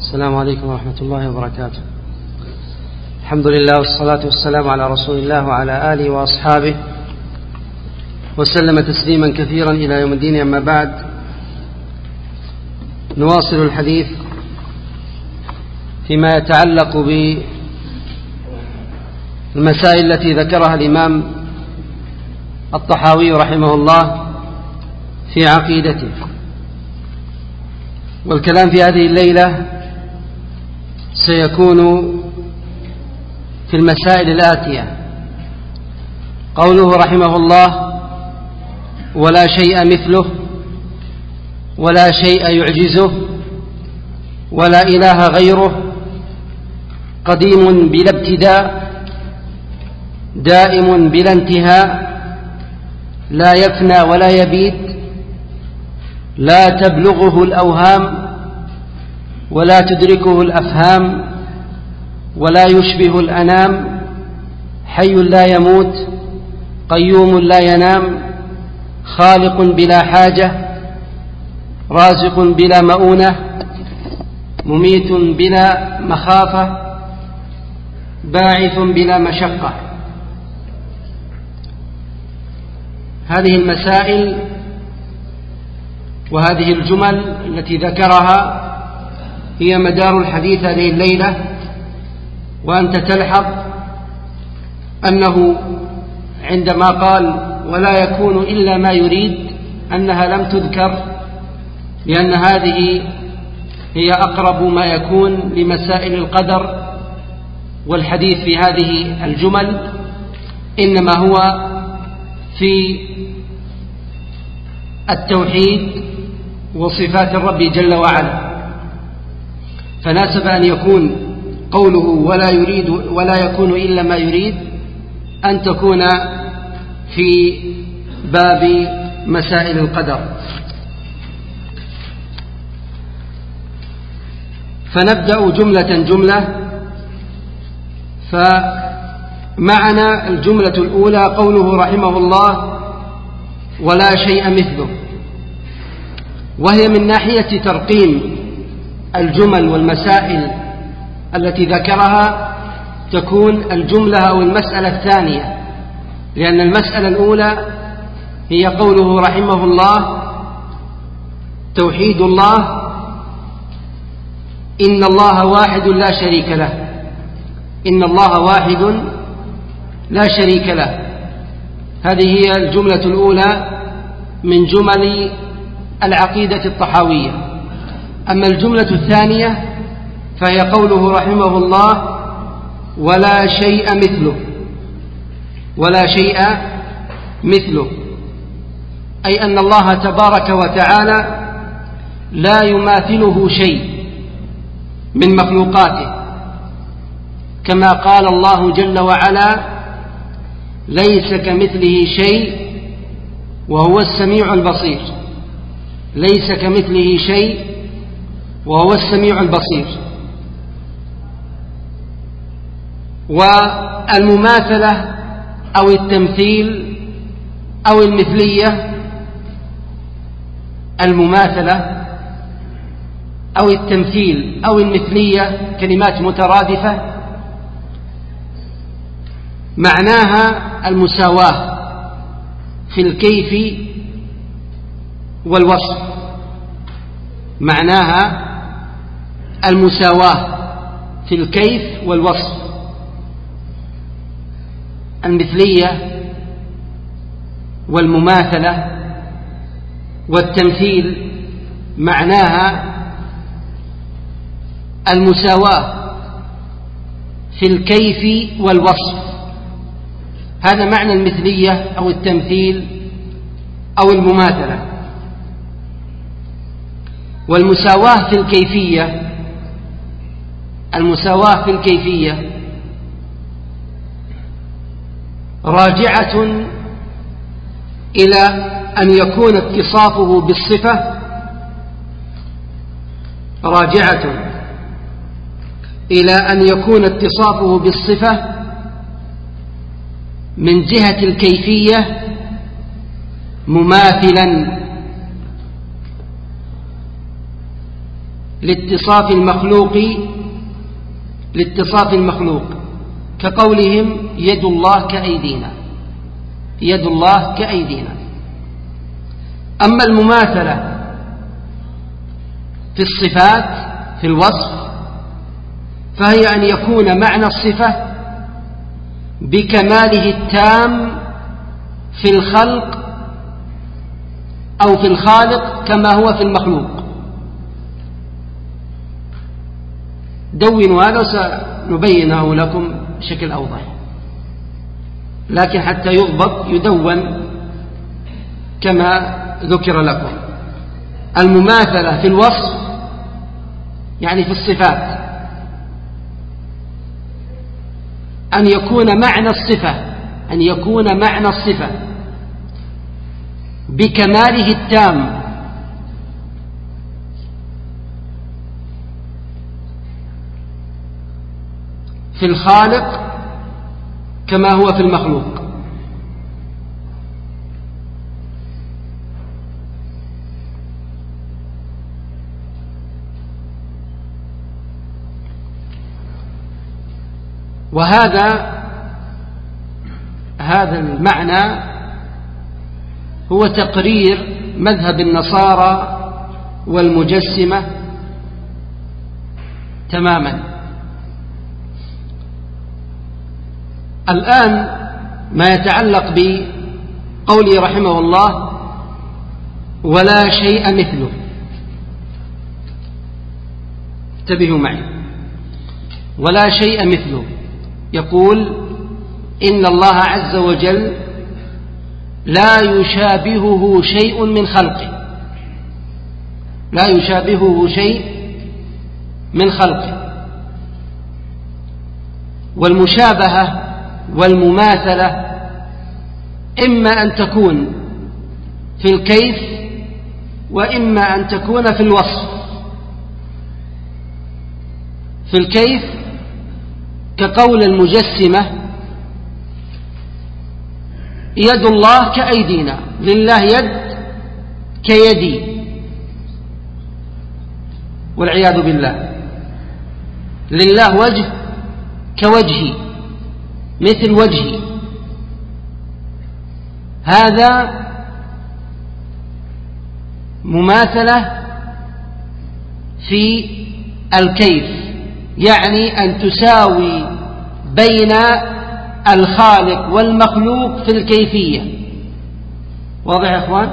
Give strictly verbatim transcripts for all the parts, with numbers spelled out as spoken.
السلام عليكم ورحمة الله وبركاته. الحمد لله والصلاة والسلام على رسول الله وعلى آله وأصحابه وسلم تسليما كثيرا إلى يوم الدين. أما بعد، نواصل الحديث فيما يتعلق بالمسائل التي ذكرها الإمام الطحاوي رحمه الله في عقيدته، والكلام في هذه الليلة سيكون في المسائل الآتية: قوله رحمه الله: ولا شيء مثله ولا شيء يعجزه ولا إله غيره، قديم بلا ابتداء دائم بلا انتهاء، لا يفنى ولا يبيد، لا تبلغه الأوهام ولا تدركه الأفهام، ولا يشبه الأنام، حي لا يموت، قيوم لا ينام، خالق بلا حاجة، رازق بلا مؤونة، مميت بلا مخافة، باعث بلا مشقة. هذه المسائل وهذه الجمل التي ذكرها هي مدار الحديث هذه الليلة، وأنت تلحظ أنه عندما قال ولا يكون إلا ما يريد أنها لم تذكر، لأن هذه هي أقرب ما يكون لمسائل القدر، والحديث في هذه الجمل إنما هو في التوحيد وصفات الرب جل وعلا، فناسب أن يكون قوله ولا يريد ولا يكون إلا ما يريد أن تكون في باب مسائل القدر. فنبدأ جملة جملة. فمعنى الجملة الأولى قوله رحمه الله: ولا شيء مثله، وهي من ناحية ترقيم الجمل والمسائل التي ذكرها تكون الجملة أو المسألة الثانية، لأن المسألة الأولى هي قوله رحمه الله: توحيد الله، إن الله واحد لا شريك له، إن الله واحد لا شريك له. هذه هي الجملة الأولى من جمل العقيدة الطحاوية. أما الجملة الثانية فهي قوله رحمه الله: ولا شيء مثله، ولا شيء مثله، أي أن الله تبارك وتعالى لا يماثله شيء من مخلوقاته، كما قال الله جل وعلا: ليس كمثله شيء وهو السميع البصير، ليس كمثله شيء وهو السميع البصير. والمماثلة أو التمثيل أو المثلية، المماثلة أو التمثيل أو المثلية كلمات مترادفة، معناها المساواة في الكيف والوصف، معناها المساواة في الكيف والوصف. المثلية والمماثلة والتمثيل معناها المساواة في الكيف والوصف. هذا معنى المثلية أو التمثيل أو المماثلة. والمساواة في الكيفية، المساواة في الكيفية راجعة إلى أن يكون اتصافه بالصفة، راجعة إلى أن يكون اتصافه بالصفة من جهة الكيفية مماثلا لاتصاف المخلوق لاتصاف المخلوق كقولهم يد الله كأيدينا، يد الله كأيدينا. أما المماثلة في الصفات في الوصف فهي أن يكون معنى الصفة بكماله التام في الخلق أو في الخالق كما هو في المخلوق. دونوا هذا وسنبينه لكم بشكل أوضح، لكن حتى يضبط يدون كما ذكر لكم. المماثلة في الوصف يعني في الصفات أن يكون معنى الصفة أن يكون معنى الصفة بكماله التام في الخالق كما هو في المخلوق. وهذا هذا المعنى هو تقرير مذهب النصارى والمجسمة تماما. الآن ما يتعلق بقوله رحمه الله ولا شيء مثله، انتبهوا معي، ولا شيء مثله. يقول إن الله عز وجل لا يشابهه شيء من خلقه، لا يشابهه شيء من خلقه. والمشابهة والمماثلة إما أن تكون في الكيف وإما أن تكون في الوصف. في الكيف كقول المجسمة يد الله كأيدينا، لله يد كيدي والعياذ بالله، لله وجه كوجهي مثل وجهي. هذا مماثلة في الكيف، يعني أن تساوي بين الخالق والمخلوق في الكيفية. واضح يا إخوان؟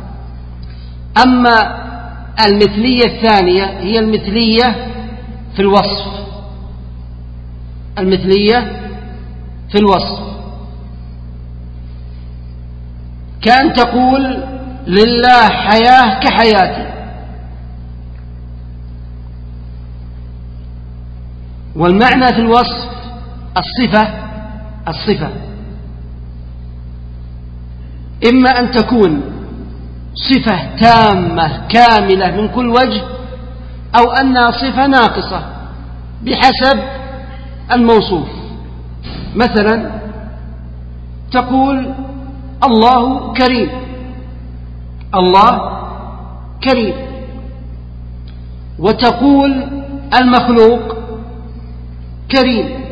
أما المثلية الثانية هي المثلية في الوصف، المثلية في الوصف كأن تقول لله حياة كحياتي، والمعنى في الوصف الصفة الصفة إما أن تكون صفة تامة كاملة من كل وجه أو أنها صفة ناقصة بحسب الموصوف. مثلا تقول الله كريم، الله كريم، وتقول المخلوق كريم.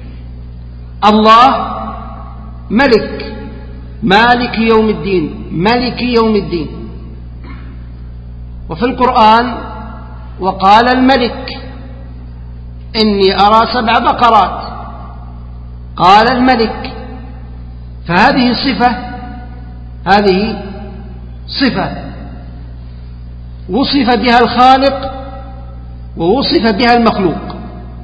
الله ملك، مالك يوم الدين، ملك يوم الدين. وفي القرآن وقال الملك إني أرى سبع بقرات، قال الملك. فهذه صفة، هذه صفة وصف بها الخالق ووصف بها المخلوق.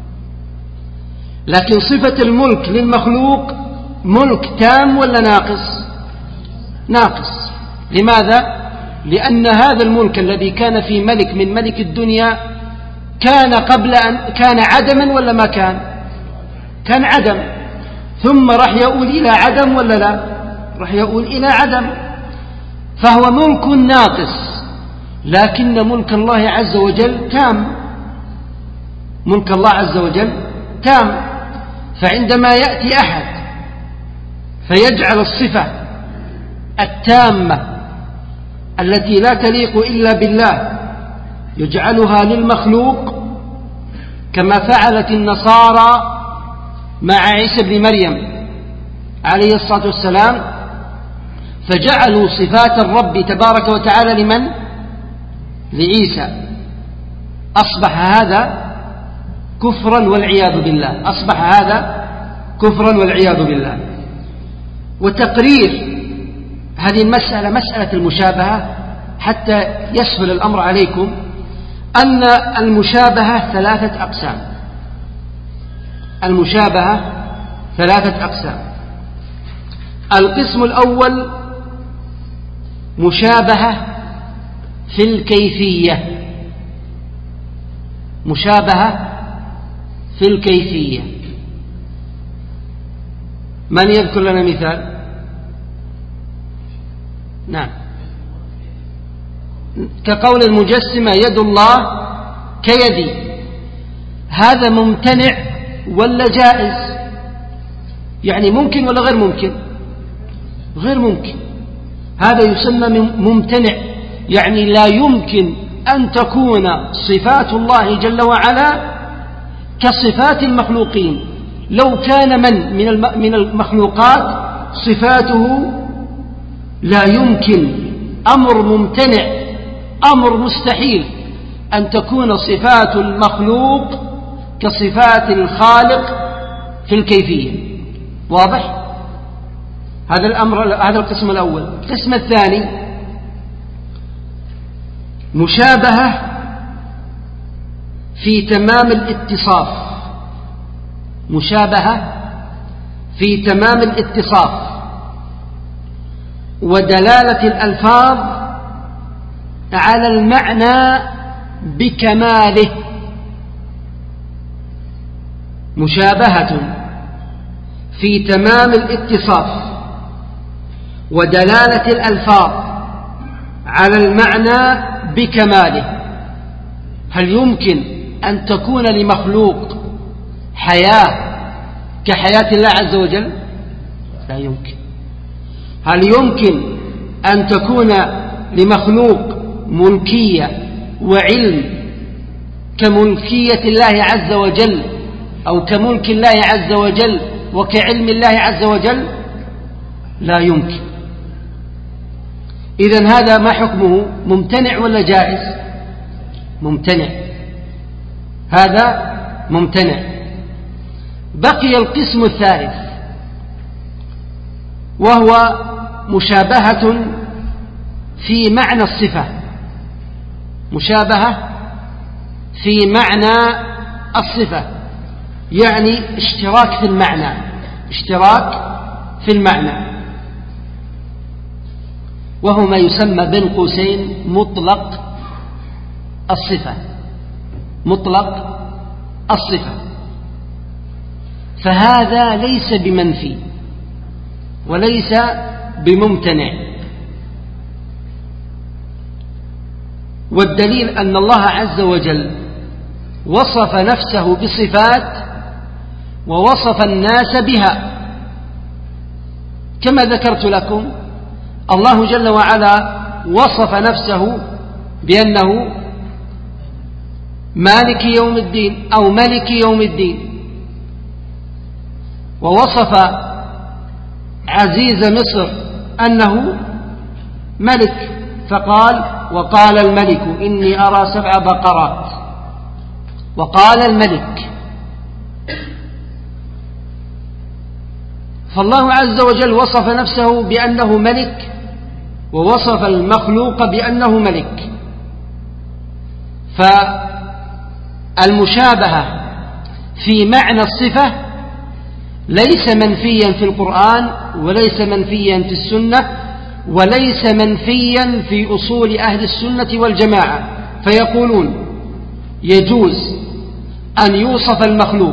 لكن صفة الملك للمخلوق ملك تام ولا ناقص؟ ناقص. لماذا؟ لأن هذا الملك الذي كان في ملك من ملك الدنيا كان قبل أن كان عدما ولا ما كان؟ كان عدم، ثم راح يؤول إلى عدم ولا لا؟ راح يؤول إلى عدم. فهو ملك ناقص، لكن ملك الله عز وجل تام، ملك الله عز وجل تام. فعندما يأتي أحد فيجعل الصفة التامة التي لا تليق إلا بالله يجعلها للمخلوق كما فعلت النصارى مع عيسى بن مريم عليه الصلاة والسلام، فجعلوا صفات الرب تبارك وتعالى لمن؟ لعيسى. أصبح هذا كفرا والعياذ بالله، أصبح هذا كفرا والعياذ بالله. وتقرير هذه المسألة، مسألة المشابهة، حتى يسهل الأمر عليكم، أن المشابهة ثلاثة أقسام. المشابهة ثلاثة أقسام. القسم الأول مشابهة في الكيفية، مشابهة في الكيفية. من يذكر لنا مثال؟ نعم. كقول المجسمة يد الله كيدي، هذا ممتنع ولا جائز؟ يعني ممكن ولا غير ممكن؟ غير ممكن. هذا يسمى ممتنع، يعني لا يمكن أن تكون صفات الله جل وعلا كصفات المخلوقين. لو كان من من المخلوقات صفاته لا يمكن، أمر ممتنع، أمر مستحيل أن تكون صفات المخلوق كصفات الخالق في الكيفية. واضح؟ هذا الأمر، هذا القسم الأول. القسم الثاني مشابهة في تمام الاتصاف، مشابهة في تمام الاتصاف ودلالة الألفاظ على المعنى بكماله. مشابهة في تمام الاتصاف ودلالة الألفاظ على المعنى بكماله. هل يمكن أن تكون لمخلوق حياة كحياة الله عز وجل؟ لا يمكن. هل يمكن أن تكون لمخلوق ملكية وعلم كملكية الله عز وجل، أو كملك الله عز وجل وكعلم الله عز وجل؟ لا يمكن. إذن هذا ما حكمه؟ ممتنع ولا جائز؟ ممتنع، هذا ممتنع. بقي القسم الثالث، وهو مشابهة في معنى الصفة، مشابهة في معنى الصفة، يعني اشتراك في المعنى، اشتراك في المعنى، وهو ما يسمى بين قوسين مطلق الصفة، مطلق الصفة. فهذا ليس بمنفي وليس بممتنع. والدليل أن الله عز وجل وصف نفسه بصفات ووصف الناس بها، كما ذكرت لكم الله جل وعلا وصف نفسه بأنه مالك يوم الدين أو ملك يوم الدين، ووصف عزيز مصر أنه ملك، فقال وقال الملك إني أرى سبع بقرات، وقال الملك. فالله عز وجل وصف نفسه بأنه ملك، ووصف المخلوق بأنه ملك. فالمشابهة في معنى الصفة ليس منفيا في القرآن، وليس منفيا في السنة، وليس منفيا في أصول أهل السنة والجماعة. فيقولون يجوز أن يوصف المخلوق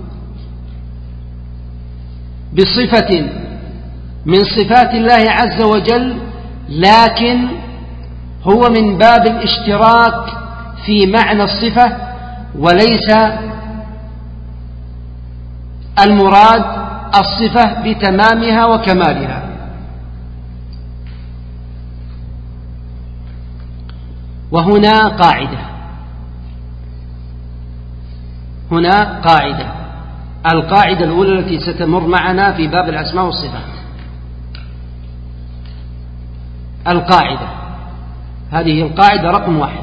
بصفة من صفات الله عز وجل، لكن هو من باب الاشتراك في معنى الصفة، وليس المراد الصفة بتمامها وكمالها. وهنا قاعدة هنا قاعدة، القاعدة الأولى التي ستمر معنا في باب الأسماء والصفات. القاعدة هذه القاعدة رقم واحد،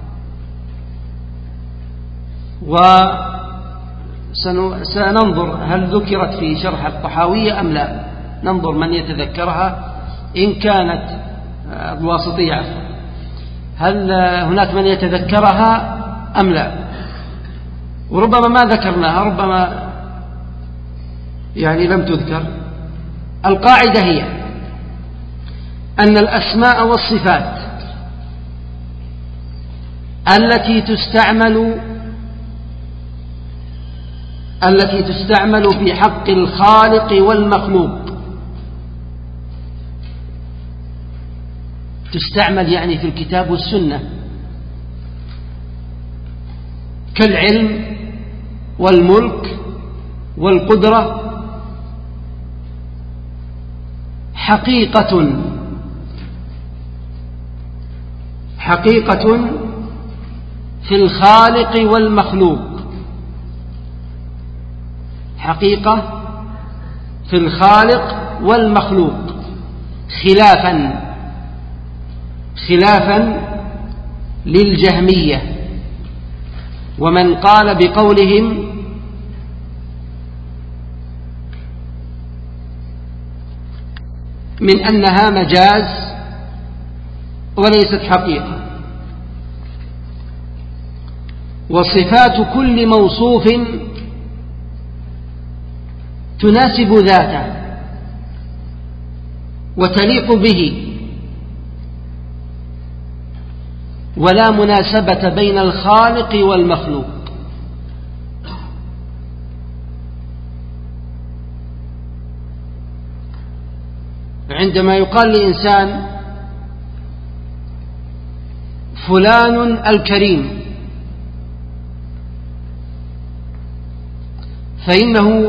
وسننظر هل ذكرت في شرح الطحاوية أم لا، ننظر من يتذكرها إن كانت الواسطية عفوا، هل هناك من يتذكرها أم لا، وربما ما ذكرناها، ربما يعني لم تذكر. القاعدة هي أن الأسماء والصفات التي تستعمل التي تستعمل في حق الخالق والمخلوق، تستعمل يعني في الكتاب والسنة، كالعلم والملك والقدرة، حقيقة حقيقة في الخالق والمخلوق، حقيقة في الخالق والمخلوق، خلافا خلافا للجهمية ومن قال بقولهم من أنها مجاز وليست حقيقة. وصفات كل موصوف تناسب ذاته وتليق به، ولا مناسبة بين الخالق والمخلوق. عندما يقال لإنسان فلان الكريم فإنه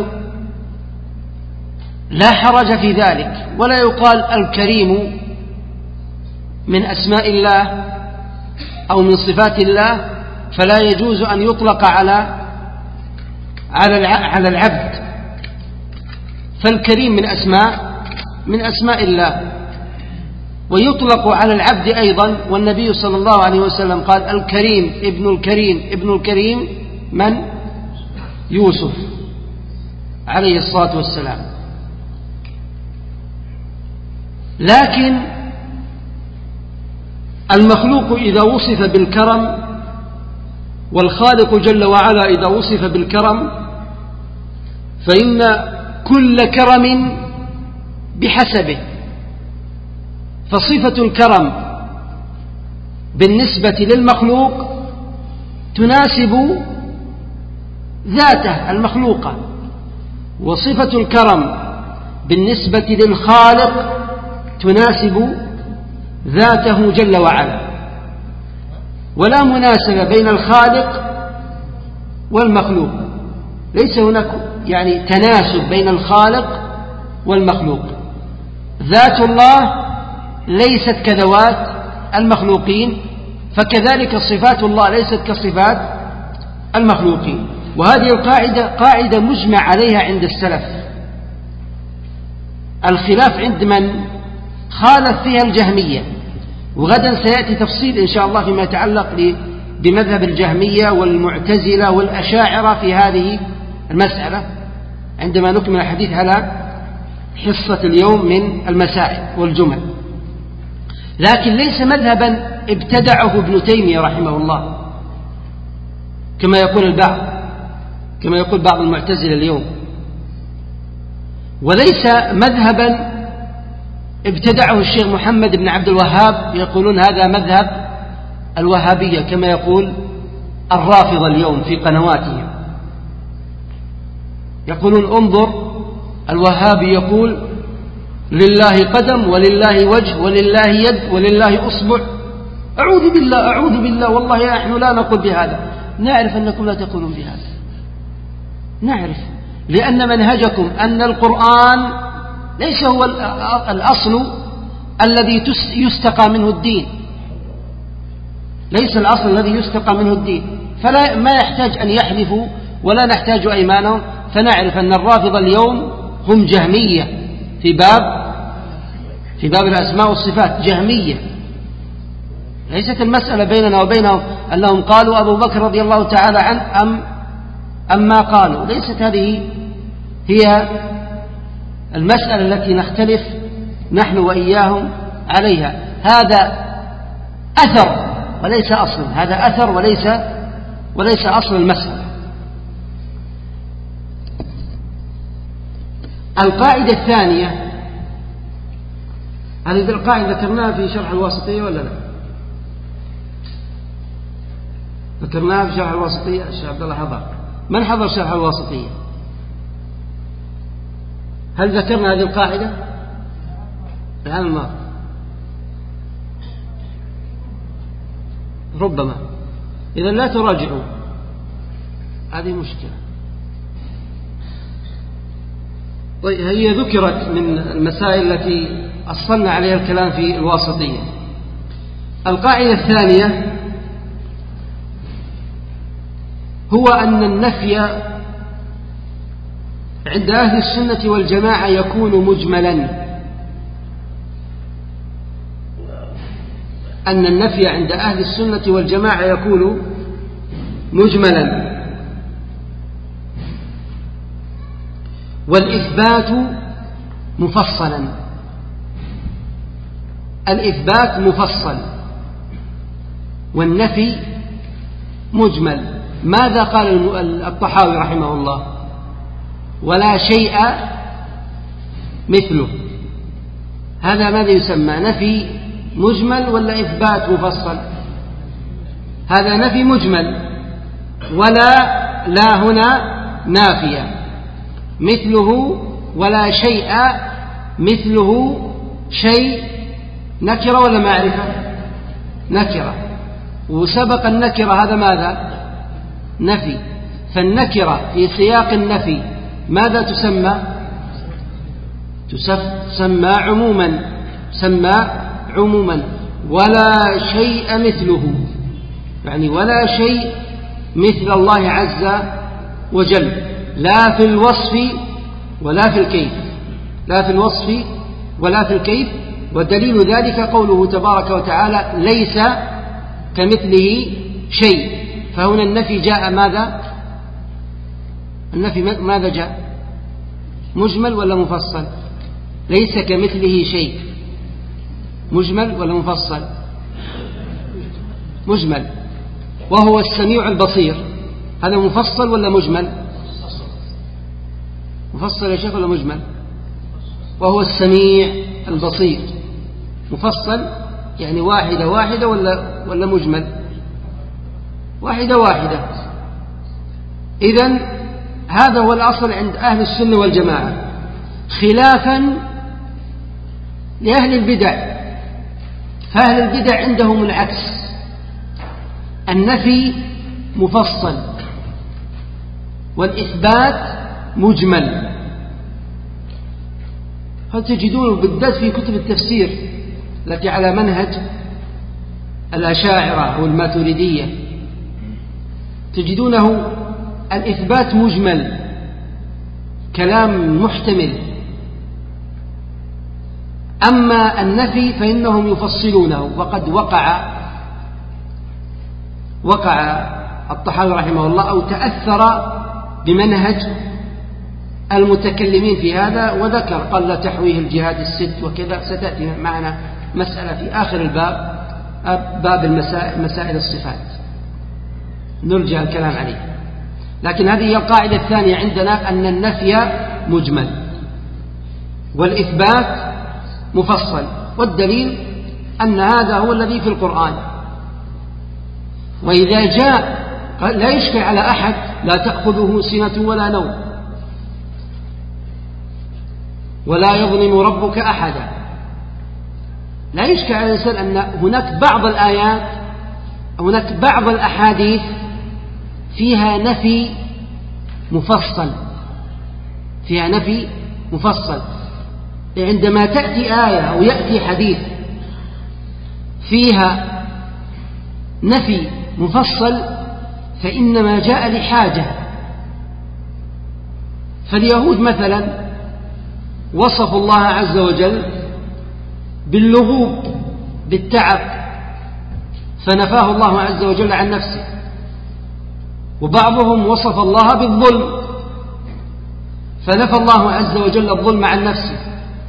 لا حرج في ذلك، ولا يقال الكريم من أسماء الله أو من صفات الله، فلا يجوز أن يطلق على على العبد، فالكريم من أسماء من أسماء الله، ويطلق على العبد أيضا. والنبي صلى الله عليه وسلم قال الكريم ابن الكريم ابن الكريم من؟ يوسف عليه الصلاة والسلام. لكن المخلوق إذا وصف بالكرم والخالق جل وعلا إذا وصف بالكرم فإن كل كرم بحسبه، فصفة الكرم بالنسبة للمخلوق تناسب ذاته المخلوقة، وصفة الكرم بالنسبة للخالق تناسب ذاته جل وعلا، ولا مناسبة بين الخالق والمخلوق، ليس هناك يعني تناسب بين الخالق والمخلوق. ذات الله ليست كذوات المخلوقين، فكذلك صفات الله ليست كصفات المخلوقين. وهذه القاعدة قاعدة مجمع عليها عند السلف، الخلاف عند من خالف فيها الجهمية، وغدا سيأتي تفصيل إن شاء الله فيما يتعلق بمذهب الجهمية والمعتزلة والأشاعرة في هذه المسألة عندما نكمل الحديث على حصة اليوم من المسائل والجمل. لكن ليس مذهبا ابتدعه ابن تيمية رحمه الله كما يقول البعض، كما يقول بعض المعتزلة اليوم، وليس مذهبا ابتدعه الشيخ محمد بن عبد الوهاب، يقولون هذا مذهب الوهابية كما يقول الرافضة اليوم في قنواتهم، يقولون انظر الوهابي يقول لله قدم ولله وجه ولله يد ولله أصبع. أعوذ بالله أعوذ بالله، والله نحن لا نقول بهذا، نعرف أنكم لا تقولون بهذا، نعرف، لأن منهجكم أن القرآن ليس هو الأصل الذي يستقى منه الدين، ليس الأصل الذي يستقى منه الدين، فلا ما يحتاج أن يحلفوا ولا نحتاج أيمانهم، فنعرف أن الرافضة اليوم هم جهمية في باب في باب الأسماء والصفات، جهمية. ليست المسألة بيننا وبينهم أنهم قالوا أبو بكر رضي الله تعالى عنه أم أم ما قالوا، ليست هذه هي المسألة التي نختلف نحن وإياهم عليها. هذا أثر وليس أصل، هذا أثر وليس وليس أصل المسألة. القاعدة الثانية، هذه القاعدة ذكرناها في شرح الواسطية ولا لا؟ ذكرناها في شرح الواسطية. الشيخ عبد الله حضر، من حضر شرح الواسطية؟ هل ذكرنا هذه القاعدة؟ الآن الماضي ربما، إذا لا تراجعوا، هذه مشكلة. طيب، هي ذكرت من المسائل التي أصلنا عليها الكلام في الواسطية. القاعدة الثانية هو أن النفي عند أهل السنة والجماعة يكون مجملا، أن النفي عند أهل السنة والجماعة يكون مجملا، والإثبات مفصلا. الإثبات مفصل والنفي مجمل. ماذا قال الطحاوي رحمه الله؟ ولا شيء مثله. هذا ماذا يسمى؟ نفي مجمل ولا إثبات مفصل؟ هذا نفي مجمل، ولا لا هنا نافية. مثله ولا شيء مثله، شيء نكرة ولا معرفة؟ نكرة. وسبق النكرة هذا ماذا؟ نفي. فالنكرة في سياق النفي ماذا تسمى؟ تسمى عموما، تسمى عموما. ولا شيء مثله، يعني ولا شيء مثل الله عز وجل، لا في الوصف ولا في الكيف، لا في الوصف ولا في الكيف. ودليل ذلك قوله تبارك وتعالى ليس كمثله شيء. فهنا النفي جاء ماذا؟ النفي ماذا جاء؟ مجمل ولا مفصل؟ ليس كمثله شيء، مجمل ولا مفصل؟ مجمل. وهو السميع البصير، هذا مفصل ولا مجمل؟ مفصل يا شيخ ولا مجمل؟ وهو السميع البصير مفصل، يعني واحدة واحدة ولا ولا مجمل؟ واحدة واحدة. إذن هذا هو الأصل عند أهل السنة والجماعة، خلافا لأهل البدع. فأهل البدع عندهم العكس، النفي مفصل والإثبات مجمل. هل تجدونه بالذات في كتب التفسير التي على منهج الأشاعرة أو الماتريدية، تجدونه الإثبات مجمل، كلام محتمل. أما النفي فإنهم يفصلونه. وقد وقع وقع الطحاوي رحمه الله أو تأثر بمنهج المتكلمين في هذا، وذكر قال لا تحويه الجهات الست وكذا. ستأتي معنا مسألة في آخر الباب، باب المسائل مسائل الصفات، نرجع الكلام عليه. لكن هذه هي القاعدة الثانية عندنا، أن النفي مجمل والإثبات مفصل. والدليل أن هذا هو الذي في القرآن. وإذا جاء لا يشكل على أحد لا تأخذه سنة ولا نوم ولا يظلم ربك أحدا. لا يشكل على الإنسان أن هناك بعض الآيات، هناك بعض الأحاديث فيها نفي مفصل، فيها نفي مفصل. عندما تأتي آية أو يأتي حديث فيها نفي مفصل فإنما جاء لحاجة، فاليهود مثلا وصفوا الله عز وجل باللغوب، بالتعب، فنفاه الله عز وجل عن نفسه. وبعضهم وصف الله بالظلم، فنفى الله عز وجل الظلم عن نفسه.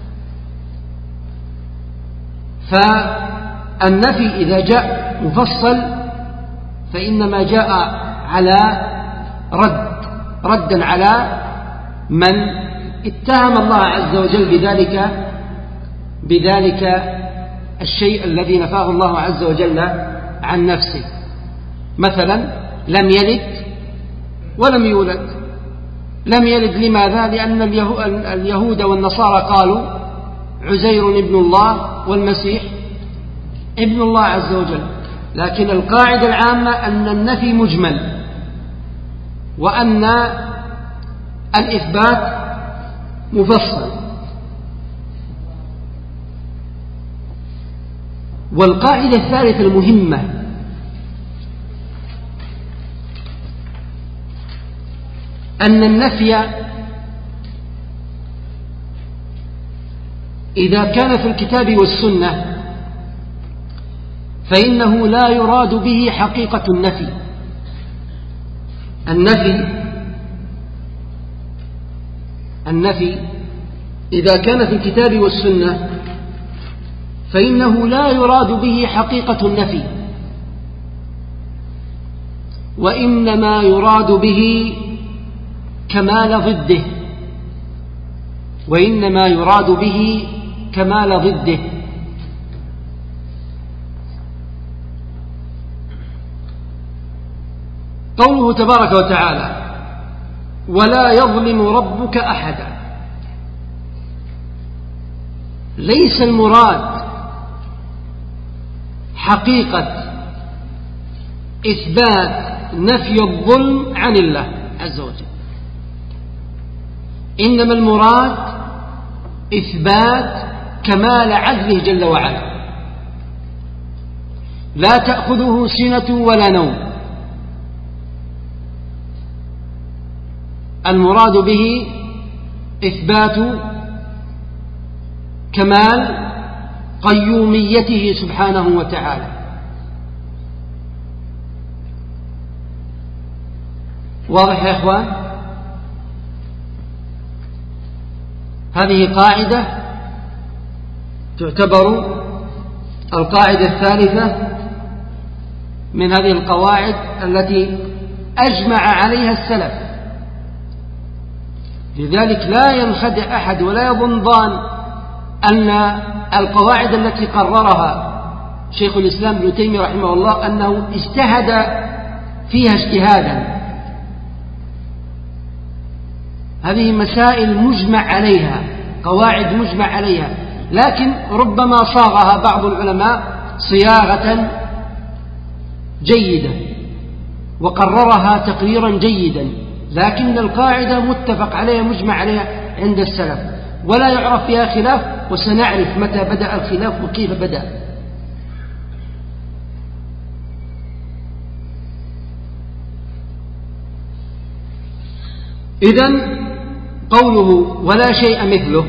فالنفي إذا جاء مفصل فإنما جاء على رد ردا على من اتهم الله عز وجل بذلك بذلك الشيء الذي نفاه الله عز وجل عن نفسه. مثلا لم يلد ولم يولد. لم يلد لماذا؟ لأن اليهود والنصارى قالوا عزير ابن الله والمسيح ابن الله عز وجل، لكن القاعدة العامة أن النفي مجمل وأن الإثبات مفصل. والقاعدة الثالثة المهمة أن النفي إذا كان في الكتاب والسنة فإنه لا يراد به حقيقة النفي. النفي النفي إذا كان في الكتاب والسنة فإنه لا يراد به حقيقة النفي، وإنما يراد به كمال ضده وإنما يراد به كمال ضده. قوله تبارك وتعالى ولا يظلم ربك أحدا، ليس المراد حقيقة إثبات نفي الظلم عن الله عز وجل، إنما المراد إثبات كمال عدله جل وعلا، لا تأخذه سنة ولا نوم. المراد به إثبات كمال قيوميته سبحانه وتعالى. واضح يا إخوان؟ هذه قاعدة تعتبر القاعدة الثالثة من هذه القواعد التي أجمع عليها السلف. لذلك لا ينخدع أحد ولا يظن ظان أن القواعد التي قررها شيخ الإسلام ابن تيمية رحمه الله أنه اجتهد فيها اجتهادا. هذه مسائل مجمع عليها، قواعد مجمع عليها، لكن ربما صاغها بعض العلماء صياغة جيدة وقررها تقريرا جيدا، لكن القاعدة متفق عليها مجمع عليها عند السلف ولا يعرف فيها خلاف، وسنعرف متى بدأ الخلاف وكيف بدأ. إذن قوله ولا شيء مثله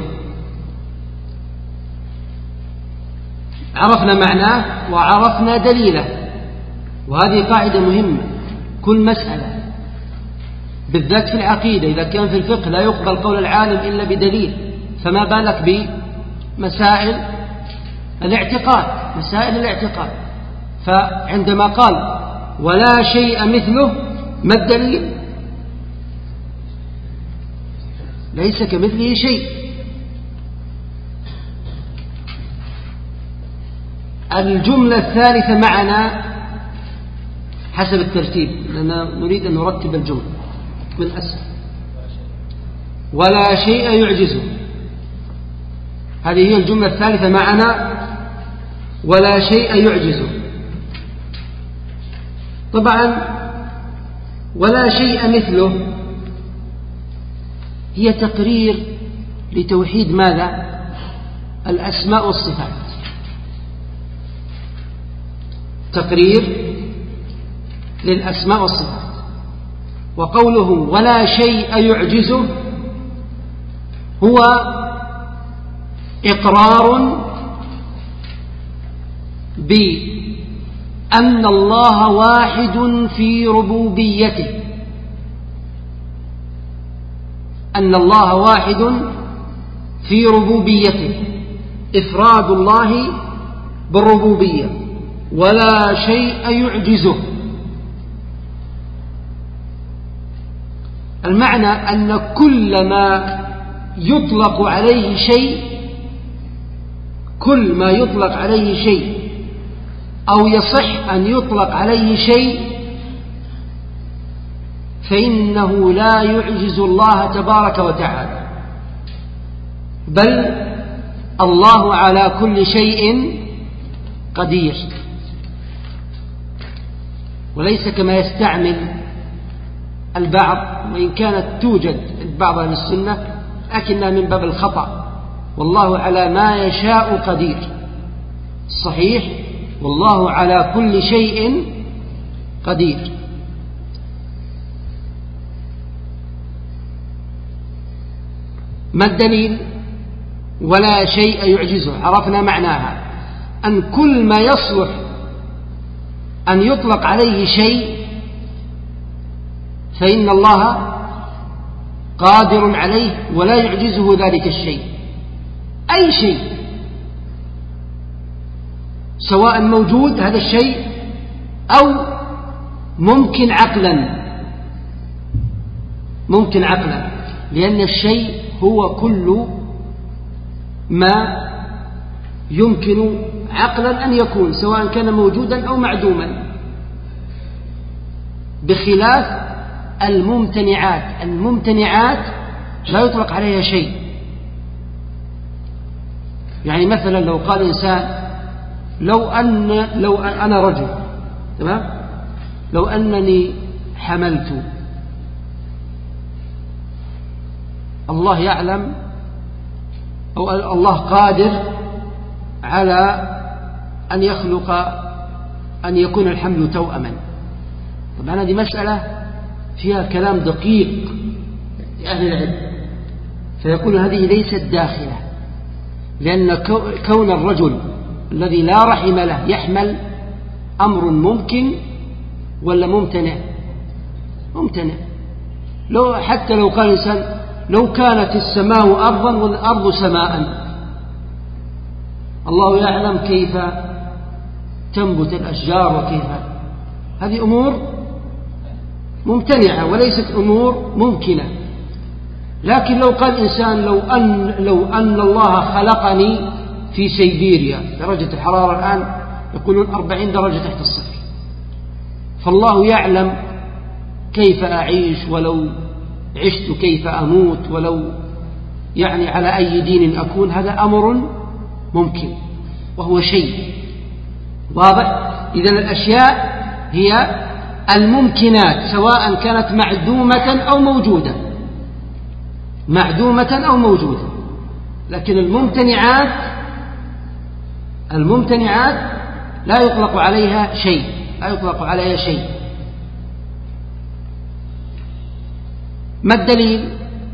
عرفنا معناه وعرفنا دليله، وهذه قاعدة مهمة. كل مسألة بالذات في العقيدة إذا كان في الفقه لا يقبل قول العالم إلا بدليل، فما بالك بمسائل الاعتقاد مسائل الاعتقاد فعندما قال ولا شيء مثله ما الدليل؟ ليس كمثله شيء. الجملة الثالثة معنا حسب الترتيب لأننا نريد أن نرتب الجملة من أسفل. ولا شيء يعجزه، هذه هي الجملة الثالثة معنا، ولا شيء يعجزه. طبعا ولا شيء مثله هي تقرير لتوحيد ماذا؟ الأسماء والصفات، تقرير للأسماء والصفات. وقوله ولا شيء يعجزه هو إقرار بأن الله واحد في ربوبيته، أن الله واحد في ربوبيته، إفراد الله بالربوبية ولا شيء يعجزه. المعنى أن كل ما يطلق عليه شيء كل ما يطلق عليه شيء أو يصح أن يطلق عليه شيء فإنه لا يعجز الله تبارك وتعالى، بل الله على كل شيء قدير، وليس كما يستعمل البعض، وإن كانت توجد بعض أهل السنة لكنها من باب الخطأ. والله على ما يشاء قدير، صحيح، والله على كل شيء قدير. ما الدليل؟ ولا شيء يعجزه، عرفنا معناها، أن كل ما يصلح أن يطلق عليه شيء فإن الله قادر عليه ولا يعجزه ذلك الشيء، أي شيء، سواء موجود هذا الشيء أو ممكن عقلا، ممكن عقلا، لأن الشيء هو كل ما يمكن عقلا أن يكون، سواء كان موجودا أو معدوما، بخلاف الممتنعات. الممتنعات لا يطلق عليها شيء. يعني مثلا لو قال إنسان لو أن لو أن أنا رجل، تمام، لو أنني حملت، الله يعلم أو الله قادر على أن يخلق أن يكون الحمل توأما. طبعا هذه مسألة فيها كلام دقيق لأهل العلم، فيقول هذه ليست داخلة، لأن كون الرجل الذي لا رحم له يحمل أمر ممكن ولا ممتنع؟ ممتنع. لو حتى لو قال إنسان لو كانت السماء أرضا والأرض سماء، الله يعلم كيف تنبت الأشجار وكيف، هذه أمور ممتنعة وليست أمور ممكنة. لكن لو قال إنسان لو أن, لو أن الله خلقني في سيبيريا، درجة الحرارة الآن يقولون أربعين درجة تحت الصفر، فالله يعلم كيف أعيش، ولو عشت كيف أموت، ولو يعني على أي دين أكون، هذا أمر ممكن وهو شيء واضح. إذن الأشياء هي الممكنات، سواء كانت معدومة أو موجودة، معدومة أو موجودة. لكن الممتنعات الممتنعات لا يطلق عليها شيء، لا يطلق عليها شيء. ما الدليل؟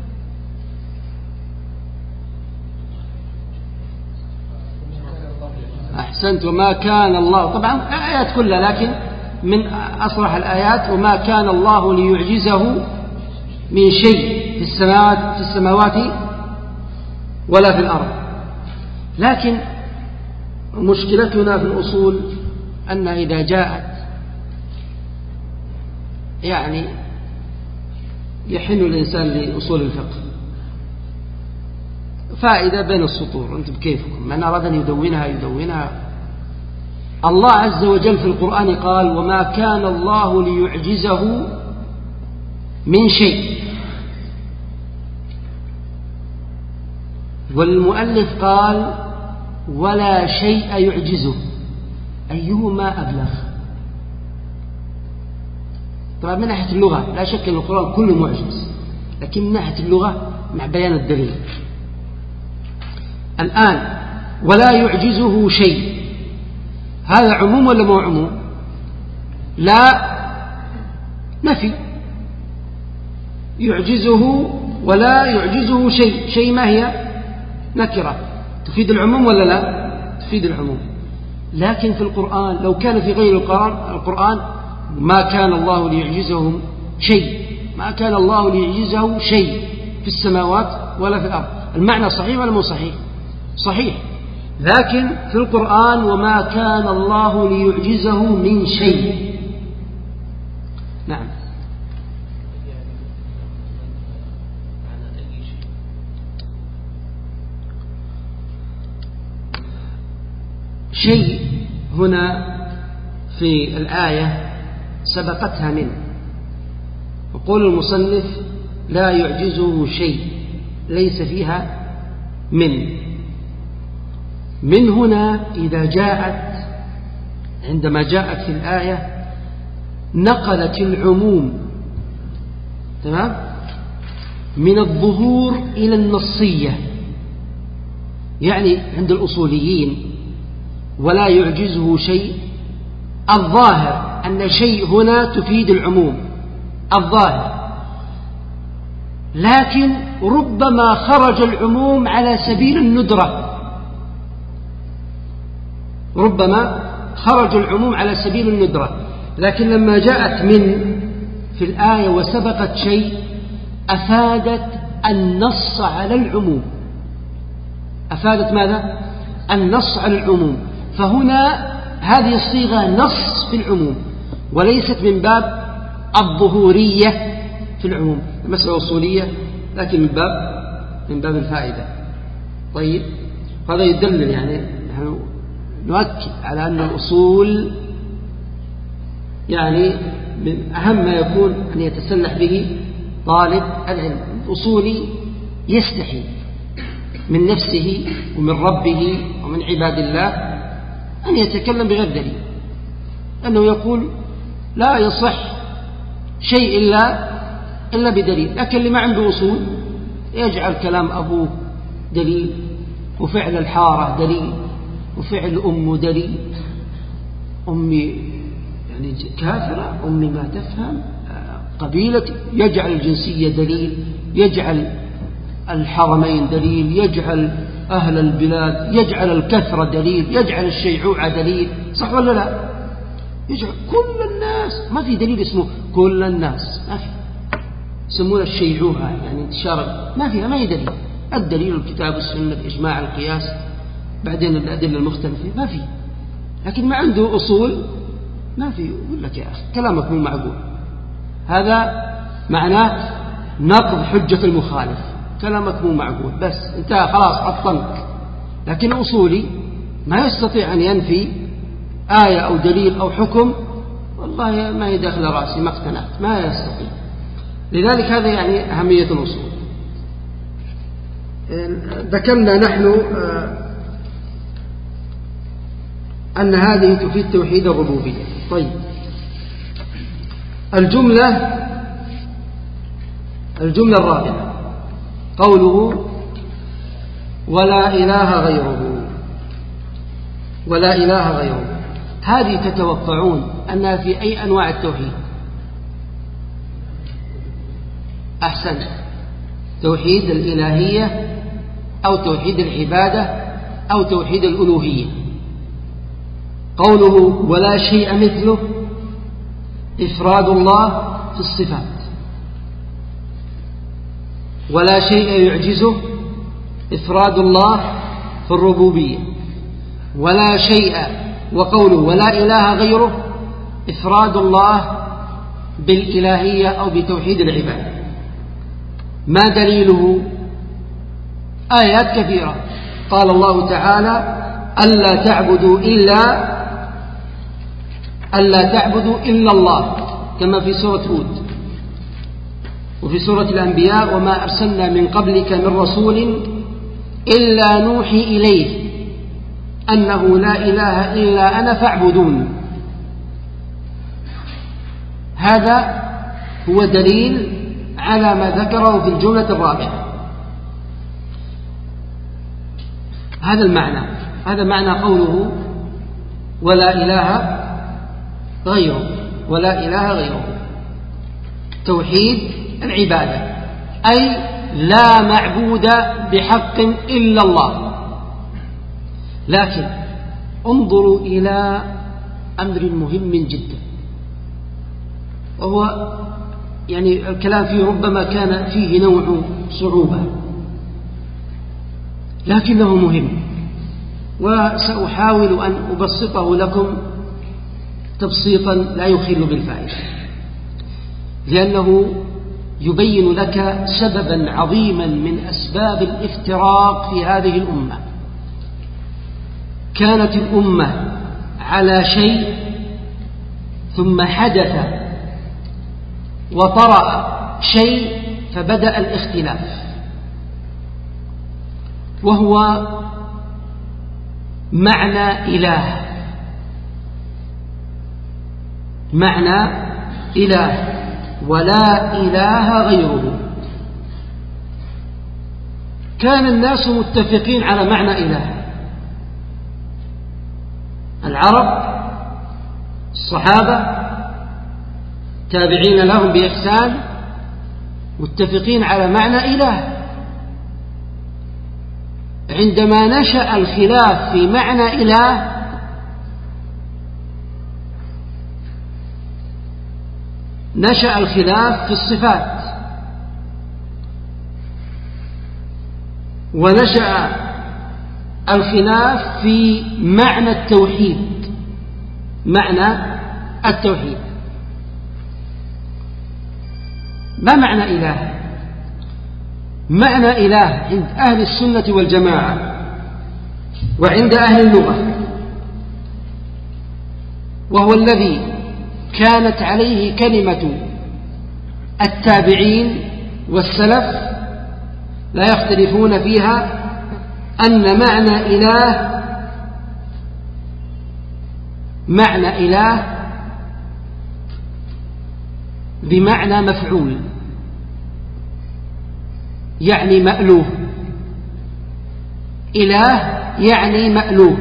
أحسنت. وما كان الله، طبعا آيات كلها، لكن من أصرح الآيات وما كان الله ليعجزه من شيء في السماوات في السماوات ولا في الأرض. لكن مشكلتنا في الأصول أن إذا جاءت يعني يحن الإنسان لأصول الفقه فائدة بين السطور، أنتم بكيفكم، من أراد أن يدونها يدونها. الله عز وجل في القرآن قال وما كان الله ليعجزه من شيء، والمؤلف قال ولا شيء يعجزه، أيهما أبلغ؟ طبعا من ناحية اللغة لا شك أن القرآن كله معجز، لكن من ناحية اللغة مع بيان الدليل. الآن ولا يعجزه شيء، هذا عموم ولا مو عموم؟ لا، نفي. يعجزه ولا يعجزه شيء. شيء ما هي؟ نكرة تفيد العموم ولا لا؟ تفيد العموم. لكن في القرآن لو كان في غير القرآن ما كان الله ليعجزه شيء، ما كان الله ليعجزه شيء في السماوات ولا في الأرض. المعنى صحيح ولا مو صحيح؟ صحيح. لكن في القرآن وما كان الله ليعجزه من شيء. نعم. شيء هنا في الآية سبقتها من، يقول المصنف لا يعجزه شيء، ليس فيها من. من هنا إذا جاءت عندما جاءت في الآية نقلت العموم تمام من الظهور إلى النصية. يعني عند الأصوليين ولا يعجزه شيء، الظاهر أن شيء هنا تفيد العموم الظاهر، لكن ربما خرج العموم على سبيل الندرة، ربما خرج العموم على سبيل الندرة. لكن لما جاءت من في الآية وسبقت شيء أفادت النص على العموم، أفادت ماذا؟ النص على العموم. فهنا هذه الصيغة نص في العموم وليست من باب الظهورية في العموم. مسألة أصولية لكن من باب من باب الفائدة. طيب، هذا يدلل يعني نحن نؤكد على أن الأصول يعني من أهم ما يكون أن يتسلح به طالب العلم. الأصولي يستحي من نفسه ومن ربه ومن عباد الله أن يتكلم بغير دليل، أنه يقول لا يصح شيء إلا إلا بدليل. لكن اللي ما عنده أصول يجعل كلام أبوه دليل، وفعل الحارة دليل، وفعل أمه دليل. أمي يعني كافرة، أمي ما تفهم، قبيلة، يجعل الجنسية دليل، يجعل الحرمين دليل، يجعل أهل البلاد، يجعل الكثرة دليل، يجعل الشيعوعة دليل. صح ولا لا؟ يجعل كل الناس، ما في دليل اسمه كل الناس، ما في. يسمونه الشيعوعة يعني انتشار، ما فيها، ما هي دليل. الدليل الكتاب والسنة، الإجماع، القياس، بعدين الأدلة المختلفة، ما في. لكن ما عنده أصول ما في. يقول لك يا أخي كلامك مو معقول، هذا معناه نقض حجة المخالف، كلامك مو معقول، بس انتهى خلاص عطلك. لكن أصولي ما يستطيع أن ينفي آية أو دليل أو حكم، والله ما هي داخل رأسي ما اقتنعت، ما يستطيع. لذلك هذا يعني أهمية الأصول. ذكرنا نحن أن هذه تفيد توحيد الربوبية. طيب، الجملة الجملة الرابعة قوله ولا إله غيره، ولا إله غيره، هذه تتوقعون أنها في أي أنواع التوحيد؟ أحسن، توحيد الإلهية أو توحيد العبادة أو توحيد الألوهية. قوله ولا شيء مثله إفراد الله في الصفات، ولا شيء يعجزه إفراد الله في الربوبية، ولا شيء، وقوله ولا إله غيره إفراد الله بالإلهية أو بتوحيد العبادة. ما دليله؟ آيات كثيرة. قال الله تعالى ألا تعبدوا إلا ألا تعبدوا إلا الله، كما في سورة هود، وفي سورة الأنبياء وما أرسلنا من قبلك من رسول إلا نوحي إليه أنه لا إله إلا أنا فاعبدون. هذا هو دليل على ما ذكره في الجملة الرابعة. هذا المعنى، هذا معنى قوله ولا إله غيره، ولا إله غيره، توحيد العبادة، أي لا معبود بحق إلا الله. لكن انظروا إلى أمر مهم جدا، وهو يعني الكلام فيه ربما كان فيه نوع صعوبة، لكنه مهم، وسأحاول أن أبسطه لكم تبسيطا لا يخل بالفائدة، لأنه يبين لك سببا عظيما من أسباب الافتراق في هذه الأمة. كانت الأمة على شيء ثم حدث وطرأ شيء فبدأ الاختلاف، وهو معنى إله. معنى إله ولا إله غيره. كان الناس متفقين على معنى إله، العرب، الصحابة، تابعين لهم بإحسان، متفقين على معنى إله. عندما نشأ الخلاف في معنى إله نشأ الخلاف في الصفات، ونشأ الخلاف في معنى التوحيد. معنى التوحيد، ما معنى إله؟ معنى إله عند أهل السنة والجماعة وعند أهل اللغة، وهو الذي كانت عليه كلمة التابعين والسلف لا يختلفون فيها، أن معنى إله معنى إله بمعنى مفعول، يعني مألوه. إله يعني مألوه.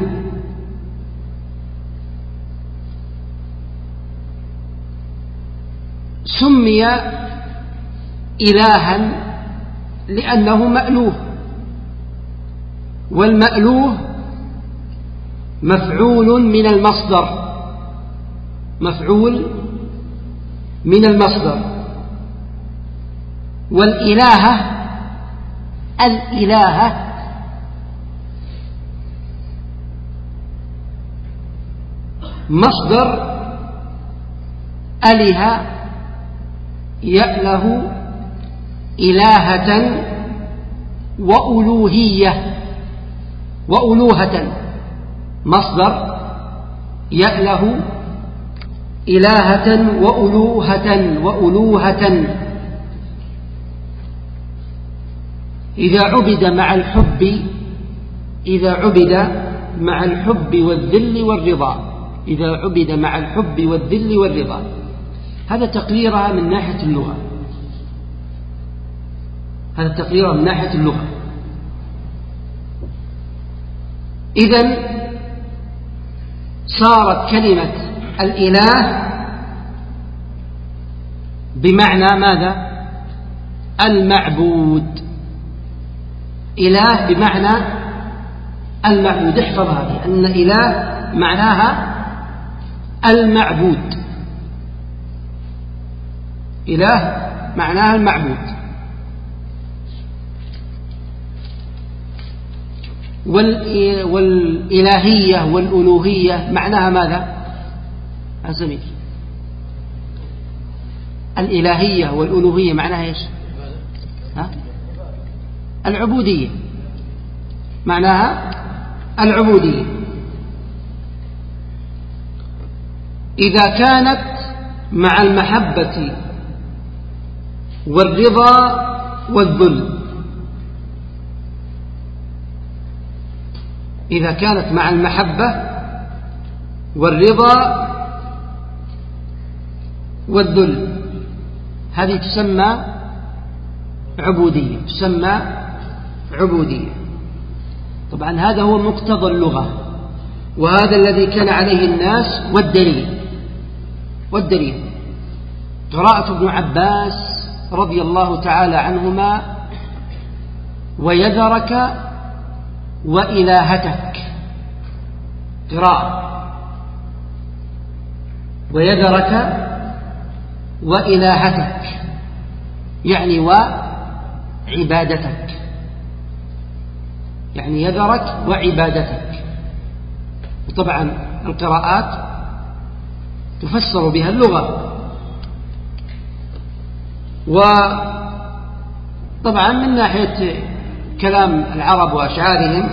سمي إلها لأنه مألوه، والمألوه مفعول من المصدر، مفعول من المصدر. والإلهة الإلهة مصدر أله يأله إلهة وألوهية وألوهة، مصدر يأله إلهة وألوهة وألوهة. إذا عبد مع الحب إذا عبد مع الحب والذل والرضا إذا عبد مع الحب والذل والرضا. هذا تقريرها من ناحية اللغة، هذا تقريرها من ناحية اللغة. إذن صارت كلمة الإله بمعنى ماذا؟ المعبود. إله بمعنى المعبود. احفظ هذه، أن إله معناها المعبود. إله معناها المعبود. والإلهية والألوهية معناها ماذا؟ أزمي. الإلهية والألوهية معناها إيش؟ ها؟ العبودية، معناها العبودية. إذا كانت مع المحبة والرضا والذل إذا كانت مع المحبة والرضا والذل هذه تسمى عبودية، تسمى عبودية. طبعا هذا هو مقتضى اللغة، وهذا الذي كان عليه الناس. والدليل والدليل قراءة ابن عباس رضي الله تعالى عنهما ويذرك وإلهتك، قراءة ويذرك وإلهتك يعني وعبادتك، يعني يذرك وعبادتك. وطبعا القراءات تفسر بها اللغة، وطبعا من ناحية كلام العرب وأشعارهم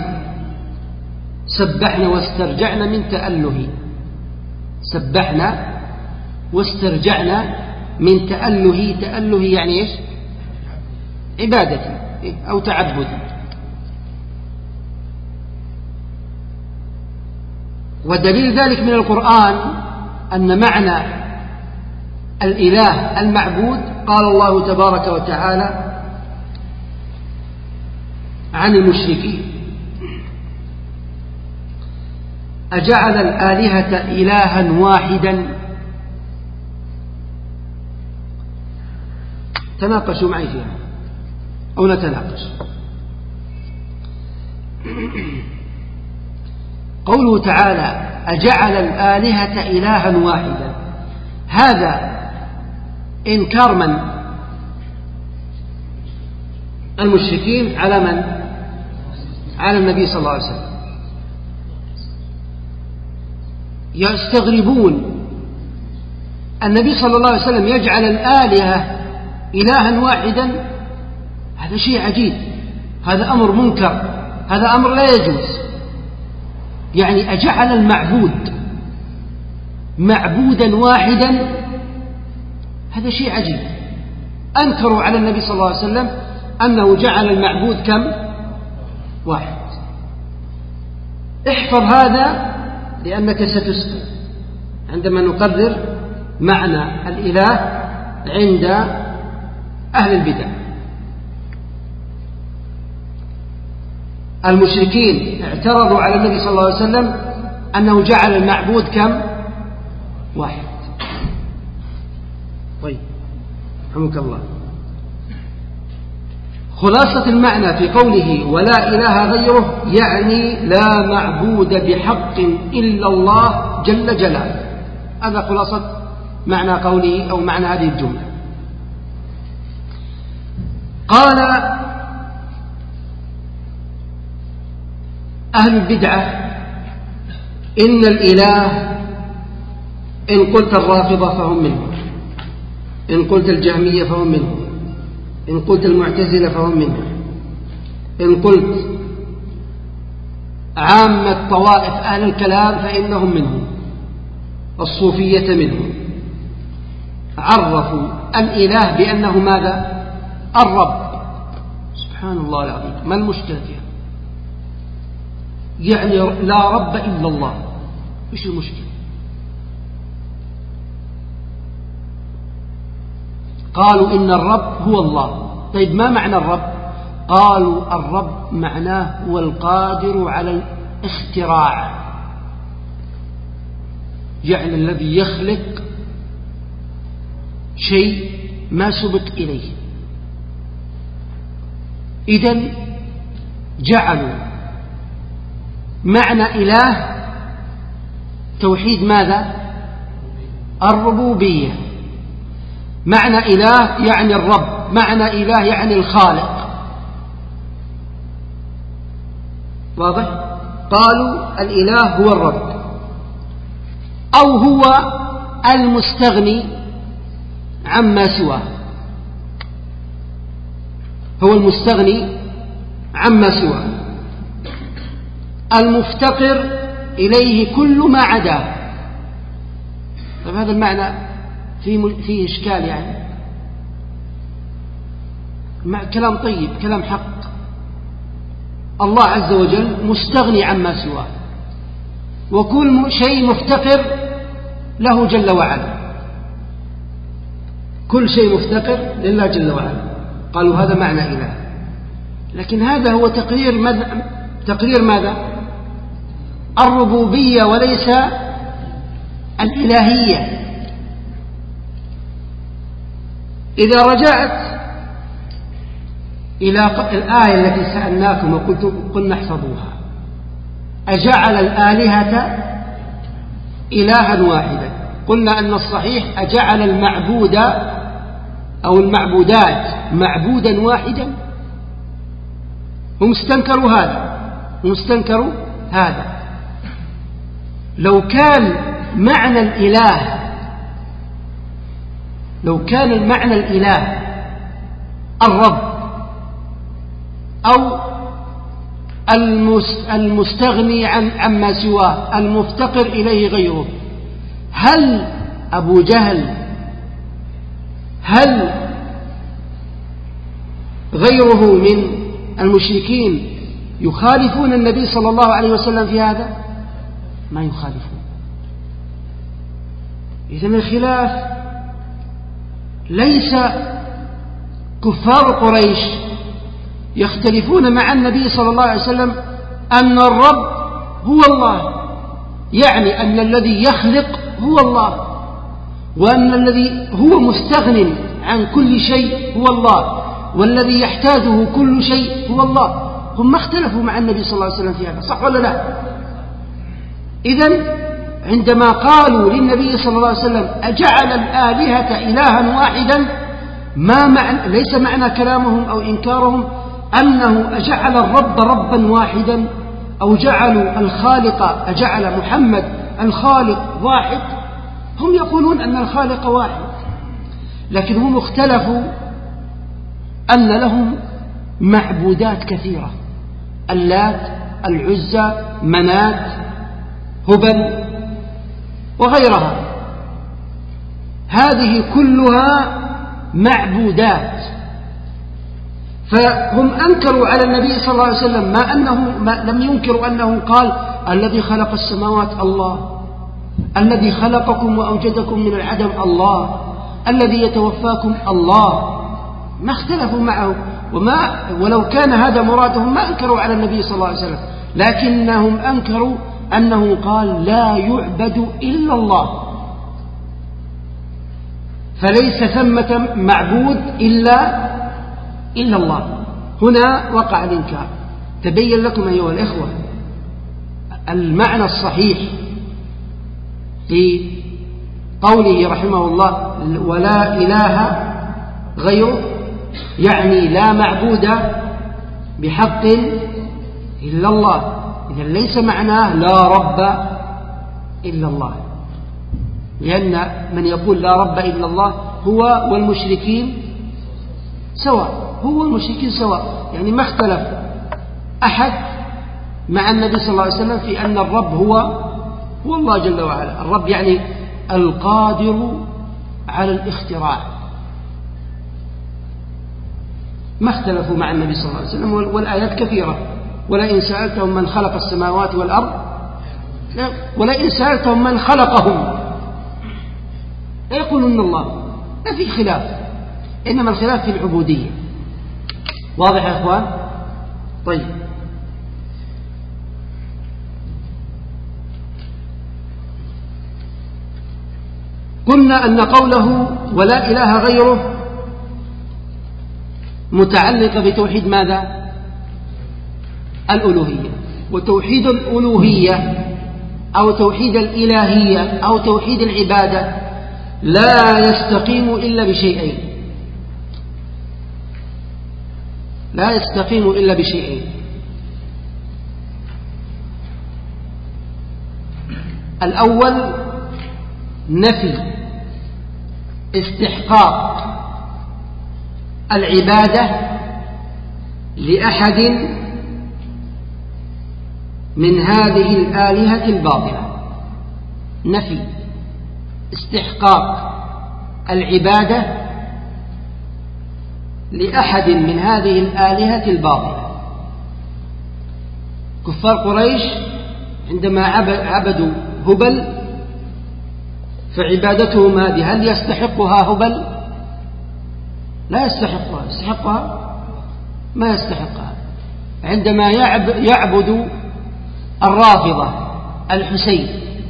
سبحنا واسترجعنا من تأله، سبحنا واسترجعنا من تأله، تأله يعني إيش؟ عبادة أو تعبد. ودليل ذلك من القرآن أن معنى الإله المعبود قال الله تبارك وتعالى عن المشركين: أجعل الآلهة إلها واحدا. تناقشوا معي فيها أو نتناقش. قوله تعالى: أجعل الآلهة إلها واحدا، هذا إنكار من؟ المشركين على من؟ على النبي صلى الله عليه وسلم. يستغربون النبي صلى الله عليه وسلم يجعل الآلهة إلها واحدا، هذا شيء عجيب، هذا أمر منكر، هذا أمر لا يجوز. يعني أجعل المعبود معبودا واحدا، هذا شيء عجيب. أنكروا على النبي صلى الله عليه وسلم أنه جعل المعبود كم؟ واحد. احفظ هذا لأنك ستسأل عندما نقرر معنى الإله عند أهل البدع. المشركين اعترضوا على النبي صلى الله عليه وسلم أنه جعل المعبود كم؟ واحد. طيب رحمك الله. خلاصة المعنى في قوله ولا إله غيره يعني لا معبود بحق إلا الله جل جلاله. هذا خلاصة معنى قوله أو معنى هذه الجملة. قال أهل البدعة إن الإله إن قلت الرافضة فهم منهم، إن قلت الجهمية فهم منهم، إن قلت المعتزلة فهم منهم، إن قلت عامة طوائف أهل الكلام فإنهم منهم، الصوفية منهم. عرفوا الإله بأنه ماذا؟ الرب. سبحان الله العظيم، ما المشكلة فيها؟ يعني لا رب إلا الله، إيش المشكلة؟ قالوا إن الرب هو الله. طيب ما معنى الرب؟ قالوا الرب معناه هو القادر على الاختراع، يعني الذي يخلق شيء ما سبق إليه. إذن جعلوا معنى إله توحيد ماذا؟ الربوبية. معنى إله يعني الرب، معنى إله يعني الخالق. واضح؟ قالوا الإله هو الرب، أو هو المستغني عما سواه، هو المستغني عما سواه، المفتقر إليه كل ما عداه. طيب هذا المعنى فيه فيه إشكال، يعني مع كلام طيب، كلام حق. الله عز وجل مستغني عما سواه، وكل شيء مفتقر له جل وعلا، كل شيء مفتقر لله جل وعلا. قالوا هذا معنى إله، لكن هذا هو تقرير ماذا؟ تقرير ماذا؟ الربوبية وليس الإلهية. إذا رجعت إلى الآية التي سألناكم وقلت قلنا احفظوها: أجعل الآلهة إلها واحدا. قلنا أن الصحيح أجعل المعبود أو المعبودات معبودا واحدا. هم استنكروا هذا هم استنكروا هذا لو كان معنى الإله لو كان المعنى الإله الرب أو المستغني عن عما سواه المفتقر إليه غيره، هل أبو جهل هل غيره من المشركين يخالفون النبي صلى الله عليه وسلم في هذا؟ ما يخالفون. إذن الخلاف ليس كفار قريش يختلفون مع النبي صلى الله عليه وسلم أن الرب هو الله، يعني أن الذي يخلق هو الله، وأن الذي هو مستغن عن كل شيء هو الله، والذي يحتاجه كل شيء هو الله. هم ما اختلفوا مع النبي صلى الله عليه وسلم في هذا، صح ولا لا؟ إذن عندما قالوا للنبي صلى الله عليه وسلم أجعل الآلهة إلها واحدا، ما معنى ليس معنى كلامهم أو إنكارهم أنه أجعل الرب ربا واحدا أو جعلوا الخالق أجعل محمد الخالق واحد. هم يقولون أن الخالق واحد، لكن هم اختلفوا أن لهم معبودات كثيرة: اللات، العزى، منات، هبل وغيرها. هذه كلها معبودات. فهم أنكروا على النبي صلى الله عليه وسلم ما أنه ما لم ينكروا أنه قال الذي خلق السماوات الله، الذي خلقكم وأوجدكم من العدم الله، الذي يتوفاكم الله. ما اختلفوا معه، وما ولو كان هذا مرادهم ما أنكروا على النبي صلى الله عليه وسلم، لكنهم أنكروا أنه قال لا يعبد إلا الله، فليس ثمة معبود إلا إلا الله. هنا وقع الإنكار. تبين لكم أيها الإخوة المعنى الصحيح في قوله رحمه الله ولا إله غيره، يعني لا معبود بحق إلا الله. إذن ليس معناه لا رب إلا الله، لأن من يقول لا رب إلا الله هو والمشركين سواء، هو والمشركين سواء، يعني ما اختلف أحد مع النبي صلى الله عليه وسلم في أن الرب هو هو الله جل وعلا. الرب يعني القادر على الاختراع. ما اختلفوا مع النبي صلى الله عليه وسلم، والآيات كثيرة: ولئن سألتهم من خلق السماوات والأرض ولئن سألتهم من خلقهم يقولون الله. ما في خلاف، إنما الخلاف في العبودية. واضح يا أخوان؟ طيب، قلنا أن قوله ولا إله غيره متعلقة بتوحيد ماذا؟ الألوهية. وتوحيد الألوهية أو توحيد الإلهية أو توحيد العبادة لا يستقيم إلا بشيئين لا يستقيم إلا بشيئين الأول نفي استحقاق العبادة لأحد من هذه الآلهة الباطلة. نفي استحقاق العبادة لأحد من هذه الآلهة الباطلة. كفار قريش عندما عبدوا هبل فعبادتهم هذه هل يستحقها هبل؟ لا يستحقها. يستحقها؟ ما يستحقها. عندما يعبد الرافضة الحسين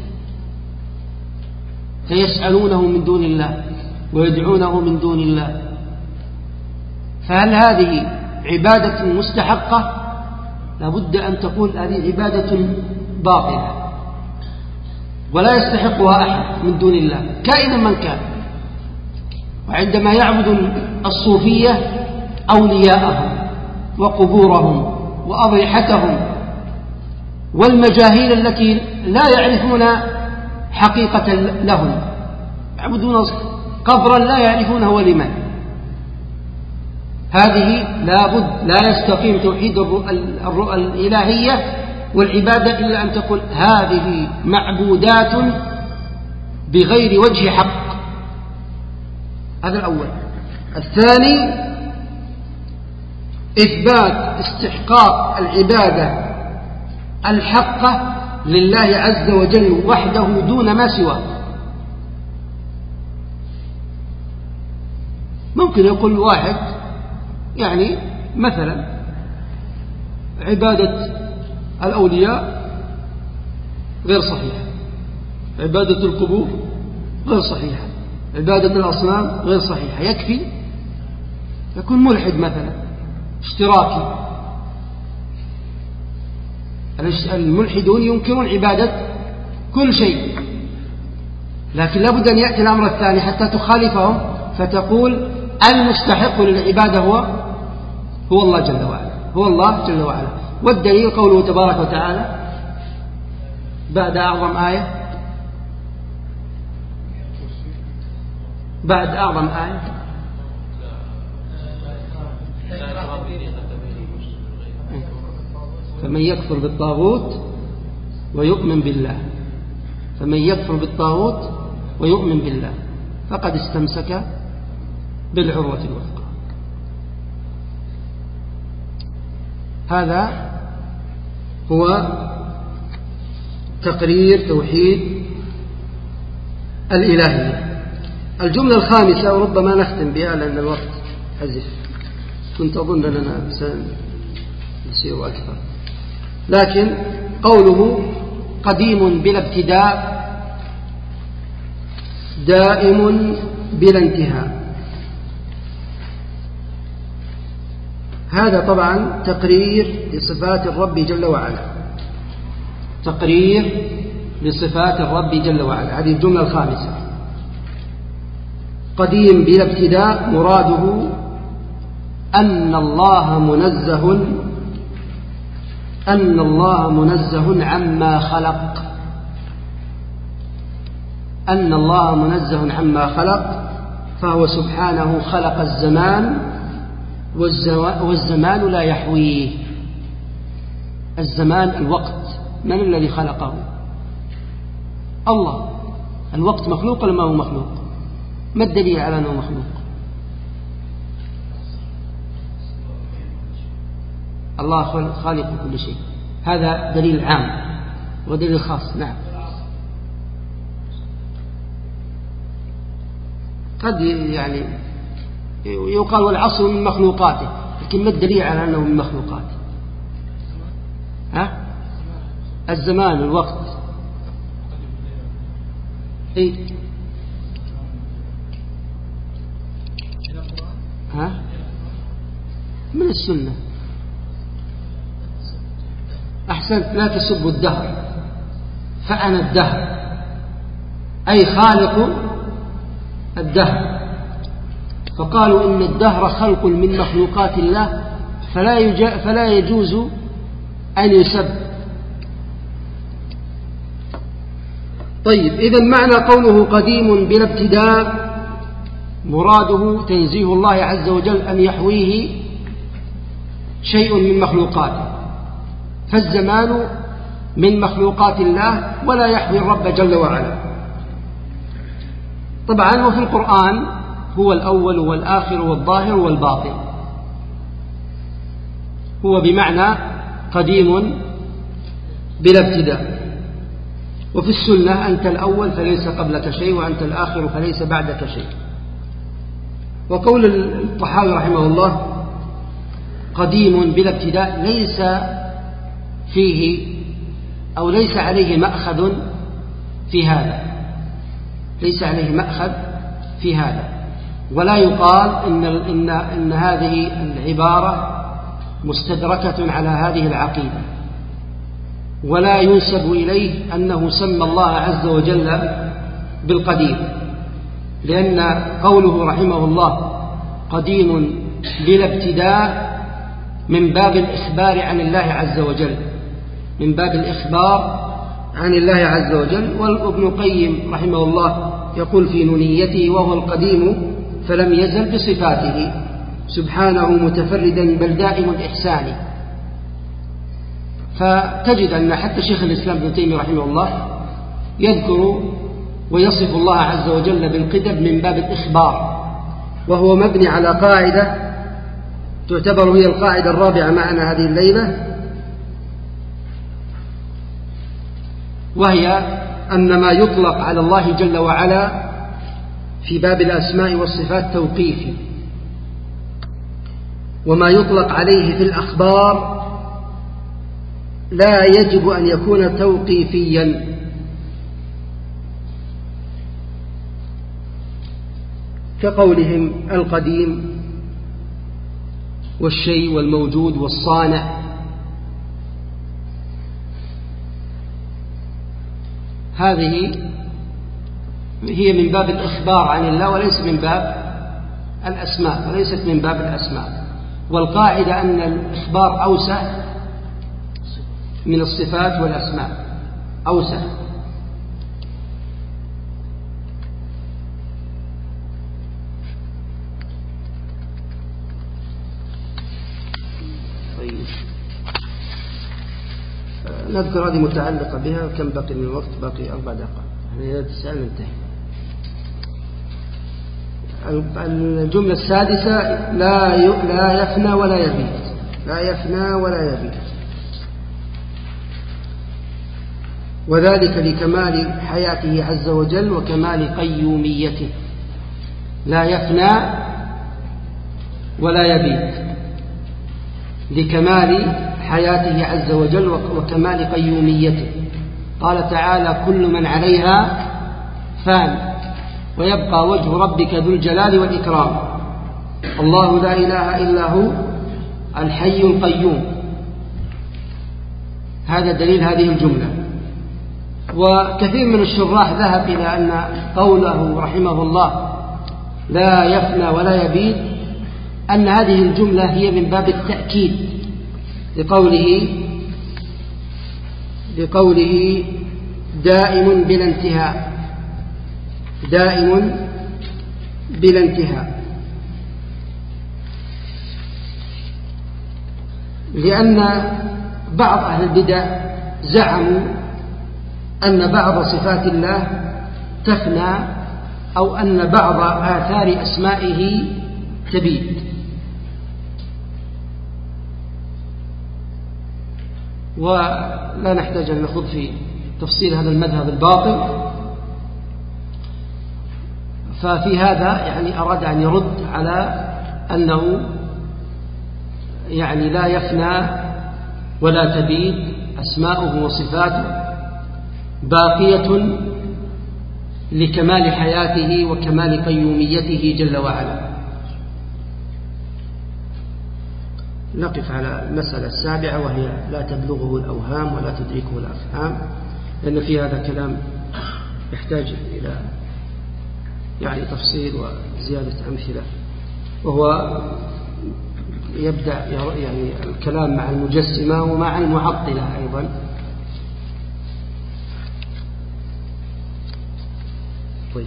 فيسألونه من دون الله ويدعونه من دون الله، فهل هذه عبادة مستحقة لابد أن تقول هذه عبادة باطلة ولا يستحقها أحد من دون الله كائنا من كان. وعندما يعبد الصوفية أولياءهم وقبورهم وأضرحتهم والمجاهيل التي لا يعرفون حقيقة لهم، يعبدون قبرا لا يعرفونه هو لمن، هذه لابد لا يستقيم توحيد الرؤى الإلهية والعبادة إلا أن تقول هذه معبودات بغير وجه حق. هذا الأول. الثاني إثبات استحقاق العبادة الحقة لله عز وجل وحده دون ما سواه. ممكن يقول واحد يعني مثلا عبادة الأولياء غير صحيحة، عبادة القبور غير صحيحة، عبادة الأصنام غير صحيحة، يكفي يكون ملحد مثلا اشتراكي. الملحدون ينكرون عبادة كل شيء، لكن لابد أن يأتي الأمر الثاني حتى تخالفهم فتقول المستحق للعبادة هو هو الله جل وعلا، هو الله جل وعلا. والدليل قوله تبارك وتعالى بعد أعظم آية بعد أعظم آية فمن يكفر بالطاغوت ويؤمن بالله فمن يكفر بالطاغوت ويؤمن بالله فقد استمسك بالعروة الوثقى. هذا هو تقرير توحيد الإلهية. الجملة الخامسة وربما نختم بها لأن الوقت حزف، كنت أظن أننا سنسير أكثر، لكن قوله قديم بلا ابتداء دائم بلا انتهاء، هذا طبعا تقرير لصفات الرب جل وعلا، تقرير لصفات الرب جل وعلا. هذه الجملة الخامسة قديم بلا ابتداء مراده أن الله منزه أن الله منزه عما خلق أن الله منزه عما خلق فهو سبحانه خلق الزمان والزمان لا يحويه. الزمان الوقت من الذي خلقه؟ الله. الوقت مخلوق ولا ما هو مخلوق؟ ما الدليل على أنه مخلوق؟ الله خالق كل شيء، هذا دليل عام ودليل خاص. نعم قد يعني يقال والعصر من مخلوقاته، لكن ما الدليل على أنه من مخلوقاته؟ ها؟ الزمان الوقت. إيه؟ ها؟ من السنة. أحسنت، لا تسبوا الدهر فأنا الدهر، أي خالق الدهر. فقالوا إن الدهر خلق من مخلوقات الله فلا, فلا يجوز أن يسب. طيب، إذن معنى قوله قديم بلا ابتداء مراده تنزيه الله عز وجل أن يحويه شيء من مخلوقاته، فالزمان من مخلوقات الله ولا يحوي الرب جل وعلا. طبعا وفي القرآن هو الأول والآخر والظاهر والباطن، هو بمعنى قديم بلا ابتداء. وفي السنة أنت الأول فليس قبلك شيء وأنت الآخر فليس بعدك شيء. وقول الطحاوي رحمه الله قديم بلا ابتداء ليس فيه أو ليس عليه مأخذ في هذا، ليس عليه مأخذ في هذا، ولا يقال إن, إن, إن هذه العبارة مستدركة على هذه العقيدة، ولا ينسب إليه أنه سمى الله عز وجل بالقديم، لأن قوله رحمه الله قديم بلا ابتداء من باب الإخبار عن الله عز وجل، من باب الإخبار عن الله عز وجل. وابن القيم رحمه الله يقول في نونيته: وهو القديم فلم يزل بصفاته سبحانه متفردا بل دائم الإحسان. فتجد أن حتى شيخ الإسلام ابن تيمية رحمه الله يذكر ويصف الله عز وجل بالقدم من باب الإخبار، وهو مبني على قاعدة تعتبر هي القاعدة الرابعة معنا هذه الليلة، وهي أن ما يطلق على الله جل وعلا في باب الأسماء والصفات توقيفي، وما يطلق عليه في الأخبار لا يجب أن يكون توقيفيا. كقولهم القديم والشيء والموجود والصانع، هذه هي من باب الإخبار عن الله وليس من باب الأسماء، وليست من باب الأسماء. والقاعدة أن الإخبار أوسع من الصفات والأسماء، أوسع. طيب نذكر هذه متعلقة بها. كم بقي من الوقت؟ باقي أربع دقائق. إذا تسأل ننتهي. الجملة السادسة: لا لا يفنى ولا يبيد. لا يفنى ولا يبيد، وذلك لكمال حياته عز وجل وكمال قيوميته. لا يفنى ولا يبيد لكمال حياته عز وجل وكمال قيوميته. قال تعالى: كل من عليها فان ويبقى وجه ربك ذو الجلال والإكرام. الله لا إله إلا هو الحي القيوم. هذا دليل هذه الجملة. وكثير من الشراح ذهب إلى أن قوله رحمه الله لا يفنى ولا يبيد أن هذه الجملة هي من باب التأكيد لقوله لقوله دائم بلا انتهاء، دائم بلا انتهاء، لأن بعض أهل البدع زعموا أن بعض صفات الله تفنى أو أن بعض آثار أسمائه تبيد. ولا نحتاج أن نخوض في تفصيل هذا المذهب الباطل. ففي هذا يعني أراد أن يرد على أنه يعني لا يفنى ولا تبيد، أسماؤه وصفاته باقية لكمال حياته وكمال قيوميته جل وعلا. نقف على المسألة السابعة، وهي لا تبلغه الأوهام ولا تدركه الأفهام، لأن في هذا كلام يحتاج إلى يعني تفصيل وزيادة أمثلة. وهو يبدأ يعني الكلام مع المجسمة ومع المعطلة أيضا. طيب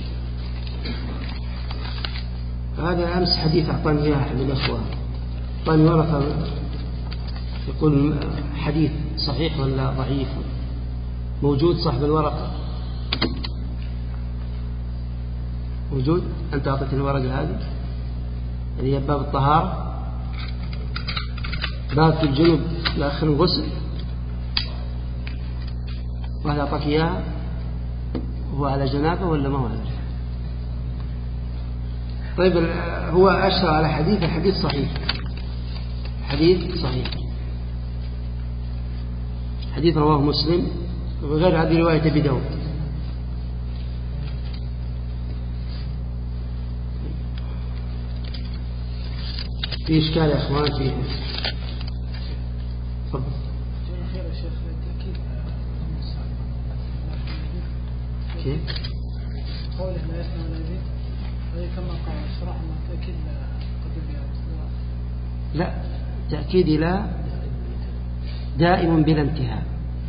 هذا أمس حديث أعطاني إياه أحد الأخوة، أعطاني ورقة يقول حديث صحيح ولا ضعيف. موجود صاحب الورقة؟ موجود؟ أنت أعطيتني الورقة هذه اللي هي باب الطهارة، باب في الجنوب لآخر الغسل، وهذا أعطاك إياها. هو على جنابه ولا ما هو على جنابه؟ طيب هو أشار على حديث، الحديث صحيح، حديث صحيح، حديث رواه مسلم وغير هذه رواية أبي داود. في إشكال يا أخوان فيه. لا، تأكيد لا دائم بلا انتهاء،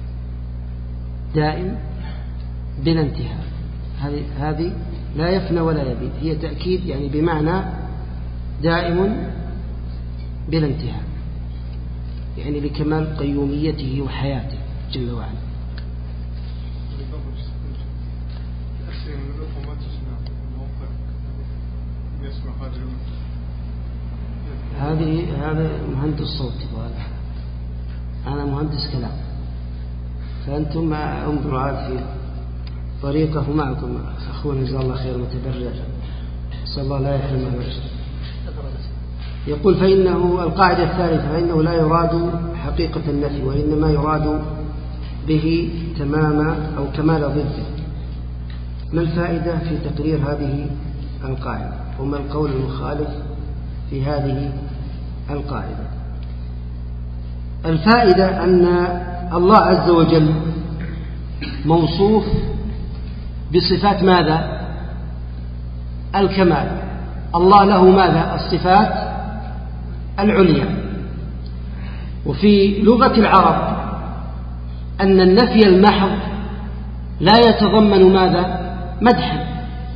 دائم بلا انتهاء، هذه هذه لا يفنى ولا يبيد، هي تأكيد يعني بمعنى دائم بلا انتهاء، يعني لكمال قيوميته وحياته جل وعلا. هذه هذا مهندس صوت، أنا مهندس كلام، فأنتم انظروا عاد في طريقه معكم أخونا جزاه الله خير متبرع، صلى الله لا يحرمه الرشد. يقول فإنه القاعدة الثالثة فإنه لا يراد حقيقة النفي، وإنما يراد به تمام أو كمال ضده. ما الفائدة في تقرير هذه القاعدة، وما القول المخالف في هذه القاعدة؟ الفائدة أن الله عز وجل موصوف بصفات ماذا؟ الكمال. الله له ماذا؟ الصفات العليا. وفي لغة العرب أن النفي المحض لا يتضمن ماذا؟ مدحا.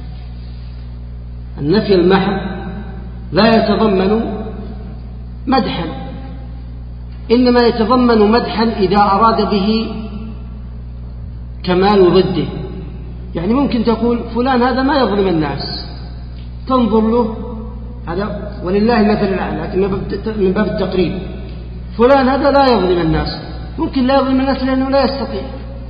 النفي المحض لا يتضمن مدحا، إنما يتضمن مدحا إذا أراد به كمال ضده. يعني ممكن تقول فلان هذا ما يظلم الناس، تنظر له هذا ولله المثل الأعلى، لكن من باب التقريب فلان هذا لا يظلم الناس، ممكن لا يظلم الناس لأنه لا يستطيع.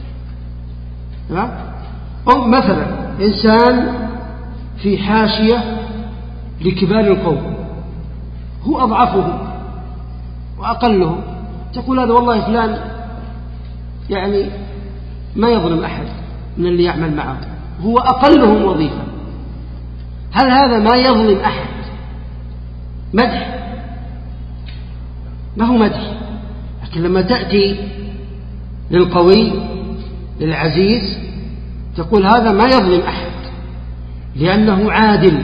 أو مثلا إنسان في حاشية لكبار القوم، هو أضعفهم وأقلهم، تقول هذا والله فلان يعني ما يظلم أحد من اللي يعمل معه، هو أقلهم وظيفة. هل هذا ما يظلم أحد مدح؟ ما هو مدح. لكن لما تأتي للقوي للعزيز تقول هذا ما يظلم أحد لأنه عادل،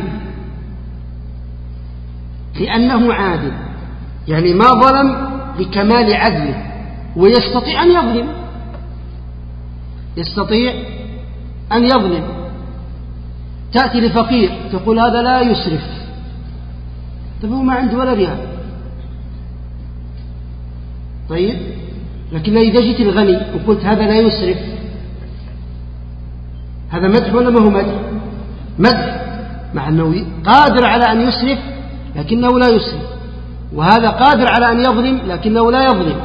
لأنه عادل يعني ما ظلم بكمال عدله، ويستطيع أن يظلم، يستطيع أن يظلم. تأتي لفقير تقول هذا لا يسرف، طيب هو ما عنده ولا ريال، طيب لكن إذا جيت الغني وقلت هذا لا يسرف، هذا مدح ولا ما هو مدح؟ مدح، مع أنه قادر على أن يسرف لكنه لا يسرف، وهذا قادر على أن يظلم لكنه لا يظلم.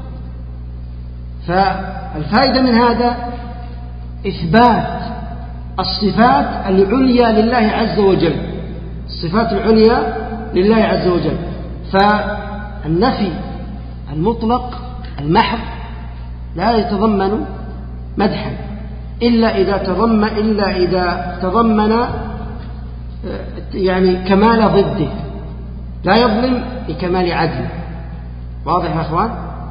فالفائدة من هذا إثبات الصفات العليا لله عز وجل، الصفات العليا لله عز وجل. فالنفي المطلق المحض لا يتضمن مدحا إلا إذا تضمن إلا إذا تضمن يعني كمال ضده، لا يظلم بكمال عدله. واضح يا أخوان؟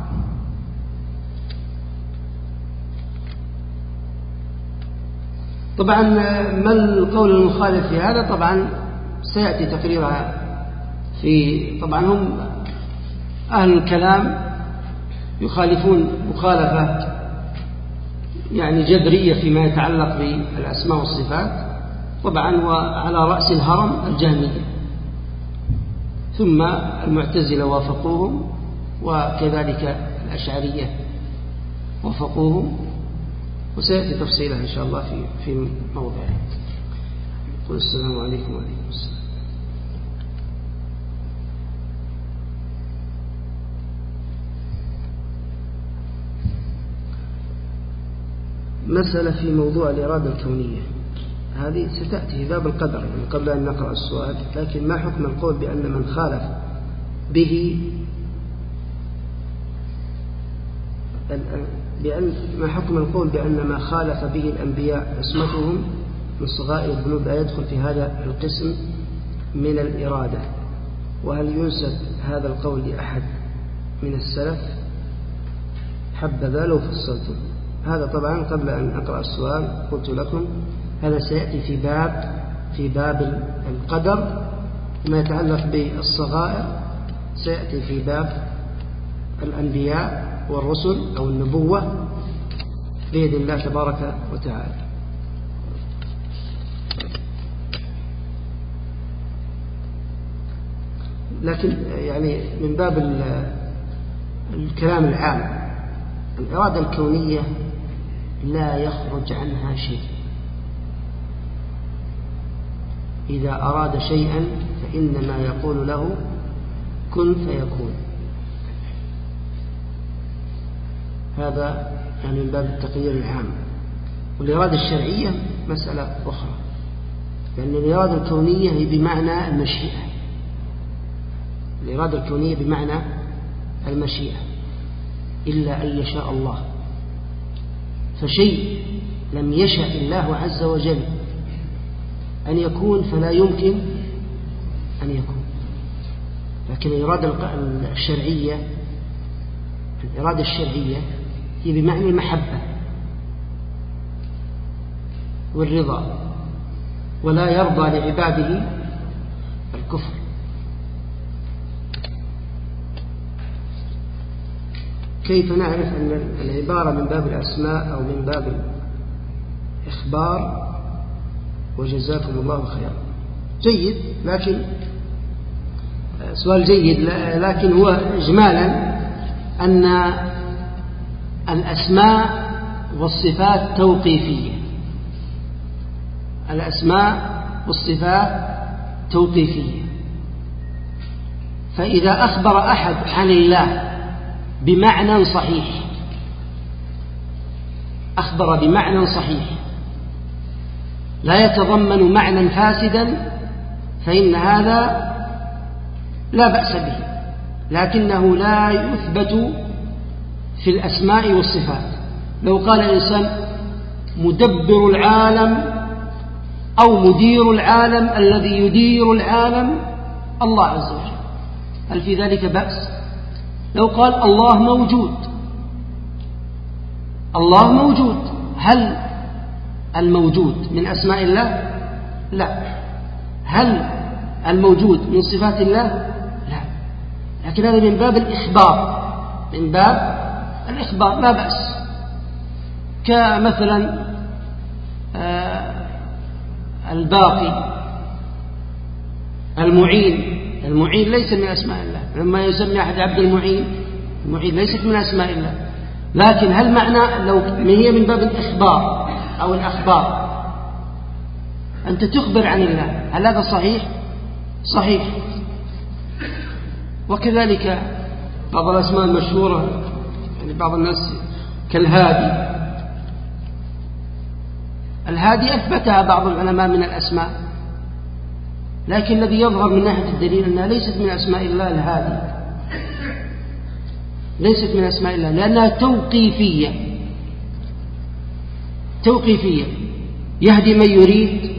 طبعا ما القول المخالف في هذا؟ طبعا سيأتي تقريرها في، طبعا هم أهل الكلام يخالفون مخالفة يعني جذرية فيما يتعلق بالأسماء والصفات، طبعا وعلى رأس الهرم الجهمية، ثم المعتزلة وافقوهم، وكذلك الأشعرية وافقوهم، وسيأتي تفصيلها إن شاء الله في في موضعه. قل السلام عليكم وعليكم السلام. مسألة في موضوع الإرادة الكونية، هذه ستأتي في باب القدر يعني قبل أن نقرأ السؤال. لكن ما حكم القول بأن من خالف به بأن ما حكم القول بأن ما خالف به الأنبياء عصمتهم من صغائر الذنوب لا يدخل في هذا القسم من الإرادة؟ وهل ينسب هذا القول لأحد من السلف؟ حبذا لو فصلتم هذا. طبعا قبل أن أقرأ السؤال قلت لكم هذا سيأتي في باب في باب القدر، ما يتعلق بالصغائر سيأتي في باب الأنبياء والرسل أو النبوة بإذن الله تبارك وتعالى. لكن يعني من باب الكلام العام، الإرادة الكونية لا يخرج عنها شيء. إذا أراد شيئا فإنما يقول له كن فيكون. هذا يعني من باب التقدير العام. والإرادة الشرعية مسألة أخرى، لأن الإرادة الكونية هي بمعنى المشيئة. الإرادة الكونية بمعنى المشيئة، إلا أن يشاء الله. فشيء لم يشأ الله عز وجل أن يكون فلا يمكن أن يكون. لكن الإرادة الشرعية الإرادة الشرعية هي بمعنى المحبة والرضا، ولا يرضى لعباده الكفر. كيف نعرف أن العبارة من باب الأسماء أو من باب الإخبار؟ وجزاكم الله خيرا. جيد، لكن سؤال جيد، لكن هو إجمالا أن الأسماء والصفات توقيفية. الأسماء والصفات توقيفية. فإذا أخبر أحد عن الله بمعنى صحيح، أخبر بمعنى صحيح لا يتضمن معنى فاسدا، فإن هذا لا بأس به، لكنه لا يثبت في الأسماء والصفات. لو قال الإنسان مدبر العالم أو مدير العالم، الذي يدير العالم الله عز وجل، هل في ذلك بأس؟ لو قال الله موجود، الله موجود، هل الموجود من أسماء الله؟ لا. هل الموجود من صفات الله؟ لا. لكن هذا من باب الإخبار، من باب الإخبار لا بأس. كمثلا آه الباقي، المعين. المعين ليس من أسماء الله، لما يسمي أحد عبد المعين، المعين ليست من أسماء الله. لكن هل معنى لو هي من باب الإخبار أو الأخبار، أنت تخبر عن الله، هل هذا صحيح؟ صحيح. وكذلك بعض الأسماء المشهورة، يعني بعض الناس كالهادي. الهادي أثبتها بعض العلماء من الأسماء، لكن الذي يظهر من ناحية الدليل أنها ليست من أسماء الله. الهادي ليست من أسماء الله، لأنها توقيفية. توقيفية يهدي من يريد،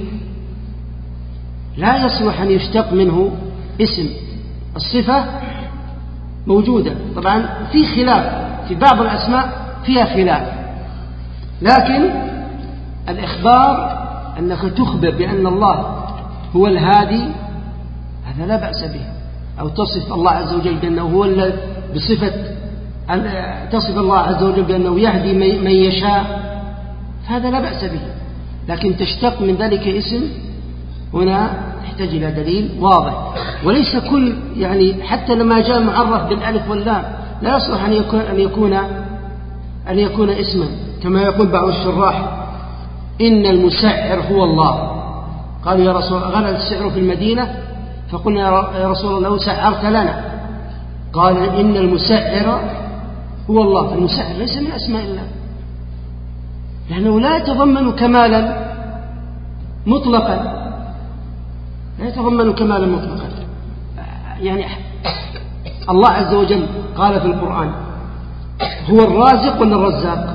لا يصلح أن يشتق منه اسم. الصفة موجودة طبعا، في خلاف في بعض الأسماء، فيها خلاف، لكن الإخبار أنك تخبر بأن الله هو الهادي، هذا لا بأس به. أو تصف الله عز وجل بأنه هو بصفة تصف الله عز وجل بأنه يهدي من يشاء، هذا لا بأس به. لكن تشتق من ذلك اسم، هنا تحتاج إلى دليل واضح. وليس كل يعني حتى لما جاء معرف بالألف واللام لا يصلح أن يكون أن يكون أن يكون اسما، كما يقول بعض الشراح إن المسعر هو الله. قالوا يا رسول الله، غلى السعر في المدينة، فقلنا يا رسول الله سعرت لنا. قال إن المسعر هو الله. فالمسعر ليس من أسماء الله، لأنه لا يتضمن كمالا مطلقا، لا يتضمن كمالا مطلقا. يعني الله عز وجل قال في القرآن هو الرازق ولا الرزاق؟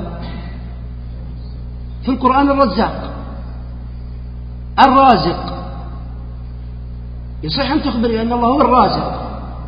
في القرآن الرزاق. الرازق يصح أن تخبر بأن الله هو الرازق،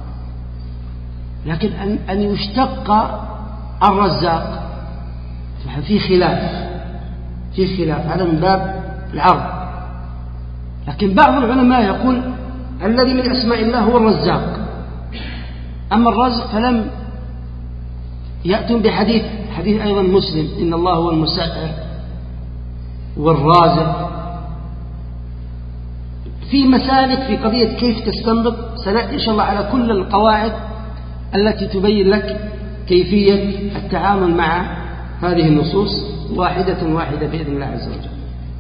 لكن أن, أن يشتق الرزاق في خلاف، في خلاف، هذا من باب العرض. لكن بعض العلماء يقول الذي من أسماء الله هو الرزاق، أما الرزق فلم يأتون بحديث حديث أيضا مسلم إن الله هو المسائر والرازق. في مسالك في قضية كيف تستنبط سنأتي إن شاء الله على كل القواعد التي تبين لك كيفية التعامل مع هذه النصوص واحدة واحدة بإذن الله عز وجل.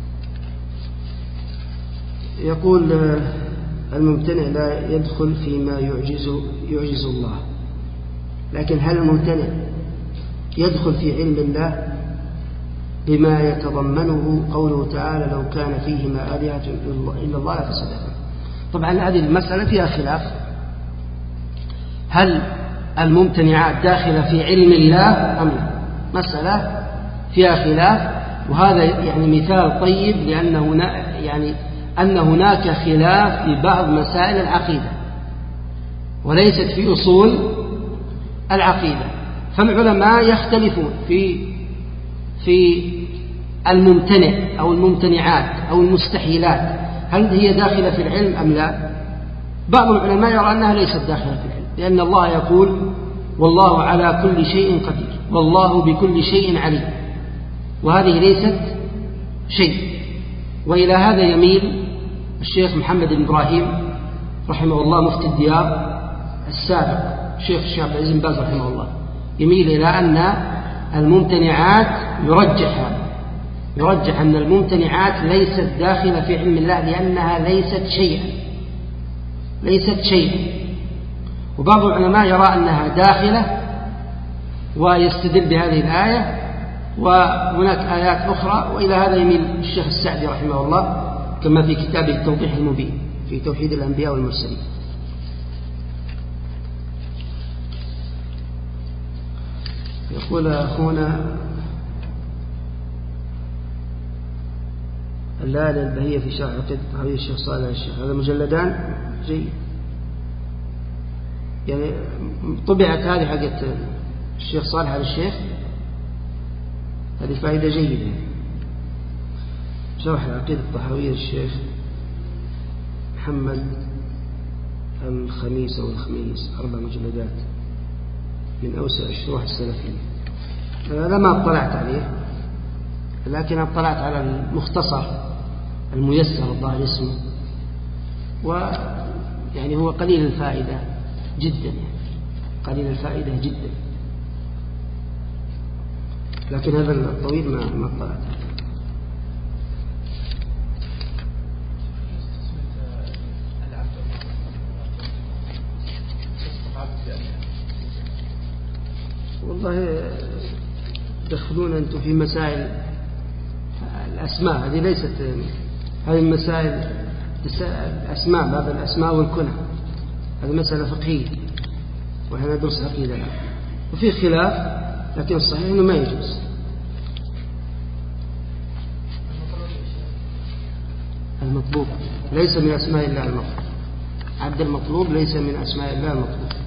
يقول الممتنع لا يدخل فيما يعجز يعجز الله، لكن هل الممتنع يدخل في علم الله بما يتضمنه قوله تعالى لو كان فيهما آلهة إلا الله لفسدتا؟ طبعا هذه المسألة فيها خلاف، هل الممتنعات داخلة في علم الله أم لا؟ مسألة فيها خلاف، وهذا يعني مثال طيب لأنه يعني أن هناك خلاف في بعض مسائل العقيدة وليست في أصول العقيدة، فالعلماء يختلفون في في الممتنع أو الممتنعات أو المستحيلات هل هي داخلة في العلم أم لا. بعض العلماء يرى أنها ليست داخلة في العلم، لأن الله يقول والله على كل شيء قدير والله بكل شيء عليم، وهذه ليست شيء. وإلى هذا يميل الشيخ محمد بن إبراهيم رحمه الله مفتي الديار السابق الشيخ الشيخ عبد العزيز بن باز رحمه الله، يميل إلى أن الممتنعات يرجح هذا يرجح أن الممتنعات ليست داخلة في علم الله لأنها ليست شيئا ليست شيئا وبعض العلماء يرى أنها داخلة ويستدل بهذه الآية، وهناك آيات أخرى. وإلى هذا يميل الشيخ السعدي رحمه الله كما في كتابه التوضيح المبين في توحيد الأنبياء والمرسلين. يقول أخونا اللالة البهية في شرح عقيدة الطحاوية الشيخ صالح الشيخ، هذا مجلدان جيد، يعني طبعت هذه حقت الشيخ صالح على الشيخ، هذه فائدة جيدة. شرح عقيدة الطحاوية الشيخ محمد الخميس أو الخميس، أربع مجلدات من أوسع الشروح السلفية. هذا ما اطلعت عليه، لكن اطلعت على المختصر الميسر الظاهر اسمه، ويعني هو قليل الفائدة جدا، يعني قليل الفائدة جدا، لكن هذا الطويل ما ما اطلعت عليه. والله تدخلون أنتم في مسائل الأسماء، هذه ليست هذه المسائل الأسماء، باب الأسماء والكنى، هذه مسألة فقهية وإحنا ندرس عقيدة الآن، وفي خلاف، لكن الصحيح أنه ما يجوز. المطلوب ليس من أسماء الله المطلوب، عبد المطلوب ليس من أسماء الله المطلوب.